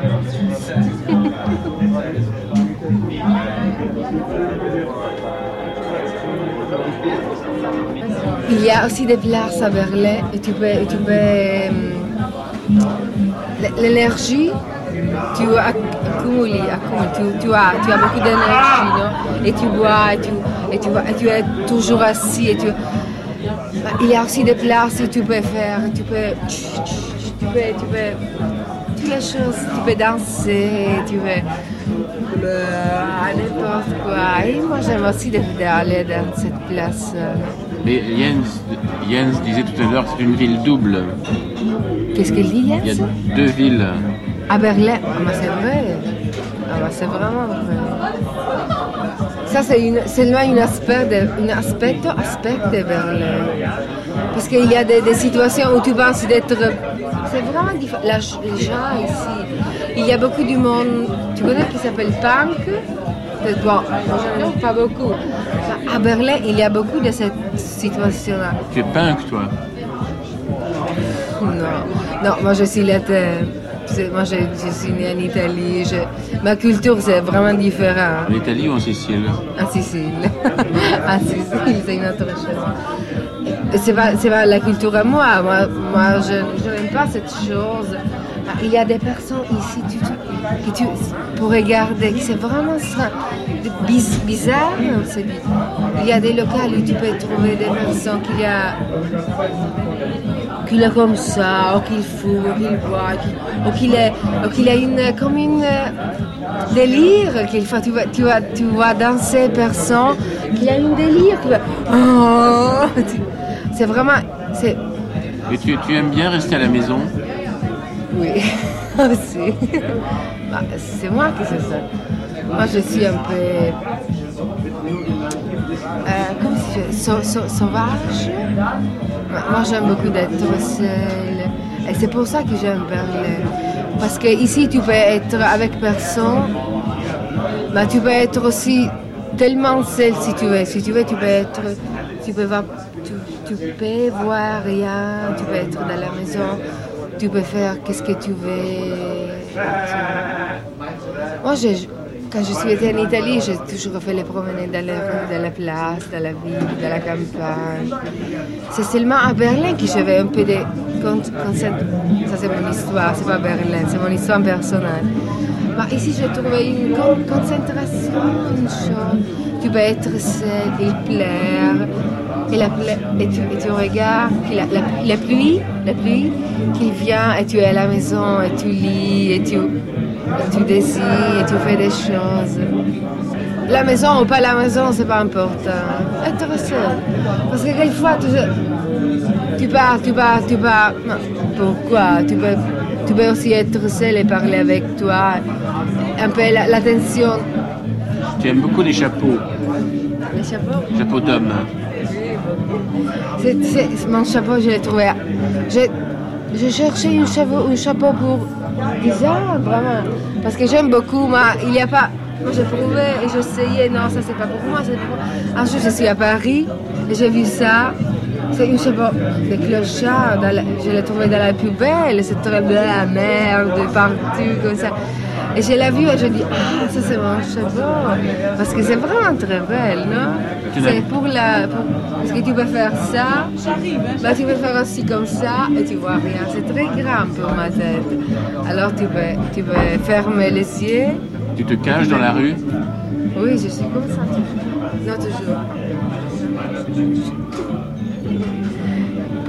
Speaker 12: il y a aussi des places à Berlin et tu peux l'énergie, tu accumules, tu as beaucoup d'énergie, non? Et tu bois, et tu es toujours assis. Il y a aussi des places où tu peux faire, tu peux toutes les choses, tu peux danser, tu peux n'importe quoi. Et moi j'aime aussi d'aller dans cette place.
Speaker 4: Mais Jens disait tout à l'heure que c'est une ville double.
Speaker 12: Qu'est-ce qu'il dit, Jens?
Speaker 4: Il y a 2 villes.
Speaker 12: À Berlin, c'est vrai. C'est vraiment vrai. Ça, c'est seulement un aspect de Berlin. Parce qu'il y a des situations où tu penses d'être... C'est vraiment différent. Les gens ici, il y a beaucoup du monde, tu connais, qui s'appelle punk. Bon, je n'en pas beaucoup. À Berlin, il y a beaucoup de cette situation-là.
Speaker 4: Tu es punk, toi?
Speaker 12: Non, moi je suis latin. Moi je suis née en Italie. Ma culture, c'est vraiment différent.
Speaker 4: En Italie ou en Sicile?
Speaker 12: En Sicile. En Sicile, c'est une autre chose. C'est pas la culture à moi. Moi je n'aime pas cette chose. Il y a des personnes ici que tu pour regarder, c'est vraiment bizarre. Il y a des locales où tu peux trouver des personnes qu'il est comme ça, ou qu'il fume, ou qu'il boit, ou qu'il a comme une délire qu'il fait. Tu vois dans ces personnes qu'il a une délire. C'est vraiment...
Speaker 4: Et tu aimes bien rester à la maison?
Speaker 12: Oui, aussi. C'est moi qui sais ça. Moi, je suis un peu... comme si sauvage. Moi, j'aime beaucoup d'être seule. Et c'est pour ça que j'aime Berlin. Parce qu'ici, tu peux être avec personne. Mais tu peux être aussi tellement seule si tu veux. Si tu veux, tu peux voir rien. Tu peux être dans la maison. Tu peux faire qu'est-ce que tu veux. Moi, quand je suis été en Italie, j'ai toujours fait les promenades dans les rues, dans la place, dans la ville, dans la campagne. C'est seulement à Berlin que j'avais un peu de... Ça, c'est mon histoire, c'est pas Berlin, c'est mon histoire personnelle. Mais ici, j'ai trouvé une concentration, une chose. Tu peux être seul, il plaire. Et tu regardes la pluie qui vient et tu es à la maison et tu lis et tu dessines et tu fais des choses. La maison ou pas la maison, c'est pas important. Être seul. Parce que quelquefois, tu pars. Non. Pourquoi? Tu peux aussi être seul et parler avec toi. Un peu l'attention.
Speaker 4: Tu aimes beaucoup les chapeaux.
Speaker 12: Les chapeaux?
Speaker 4: Chapeaux d'homme.
Speaker 12: Mon chapeau, je l'ai trouvé. Je cherchais un chapeau pour 10 ans, vraiment. Parce que j'aime beaucoup, mais il n'y a pas... Moi, j'ai prouvé et j'essayais. Non, ça, c'est pas pour moi. Un jour, je suis à Paris et j'ai vu ça. C'est un chapeau de clochard. Je l'ai trouvé dans la poubelle. C'est très de la merde, partout, comme ça. Et je l'ai vu et je dis, ça c'est mon chapeau. Parce que c'est vraiment très belle, non? C'est parce que tu peux faire ça, tu peux faire aussi comme ça et tu vois rien. C'est très grand pour ma tête. Alors tu peux fermer les yeux.
Speaker 4: Tu te caches dans la rue?
Speaker 12: Oui, je suis comme ça toujours. Non, toujours.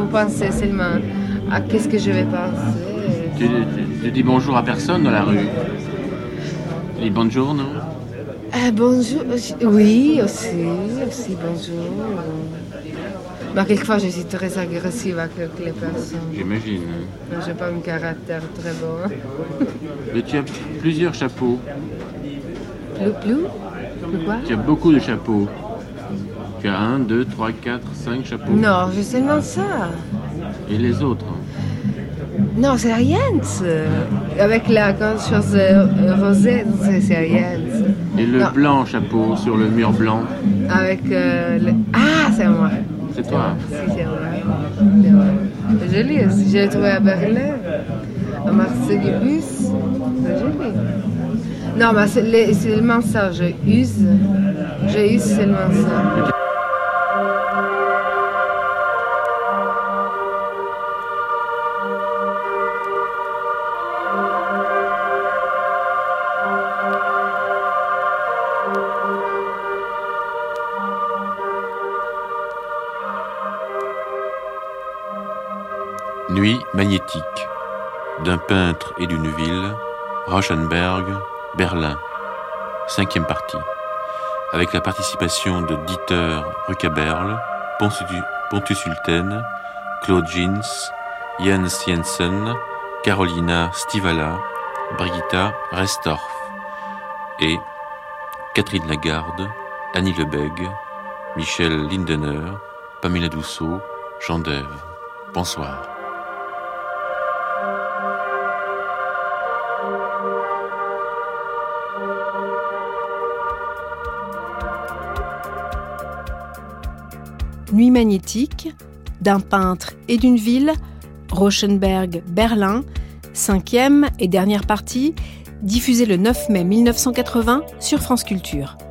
Speaker 12: penser seulement à qu'est-ce que je vais penser.
Speaker 4: Tu dis bonjour à personne dans la rue? Tu dis bonjour, non?
Speaker 12: Bonjour, oui, aussi bonjour. Mais quelquefois, je suis très agressive avec les personnes.
Speaker 4: J'imagine.
Speaker 12: Je n'ai pas un caractère très bon.
Speaker 4: Mais tu as plusieurs chapeaux.
Speaker 12: Plus quoi?
Speaker 4: Tu as beaucoup de chapeaux. Tu as 1, 2, 3, 4, 5 chapeaux.
Speaker 12: Non, j'ai seulement ça.
Speaker 4: Et les autres?
Speaker 12: Non, c'est rien. Avec la grande chose rosée, c'est rien.
Speaker 4: Et le blanc chapeau sur le mur blanc?
Speaker 12: Avec Ah, c'est moi.
Speaker 4: C'est toi?
Speaker 12: Si, c'est moi. C'est joli aussi. Je l'ai trouvé à Berlin, à Marseille du bus. C'est joli. Non, mais c'est seulement ça. Je use seulement ça.
Speaker 4: Nuit magnétique, d'un peintre et d'une ville, Rauschenberg, Berlin, 5e partie, avec la participation de Dieter Rückeberl, Pontus Hulten, Claude Jins, Jens Jensen, Carolina Stivala, Brigitta Restorff et Catherine Lagarde, Annie Lebègue, Michel Lindener, Pamela Dussault, Jean Dève. Bonsoir.
Speaker 3: Nuit magnétique, d'un peintre et d'une ville, Rauschenberg, Berlin, 5e et dernière partie, diffusée le 9 mai 1980 sur France Culture.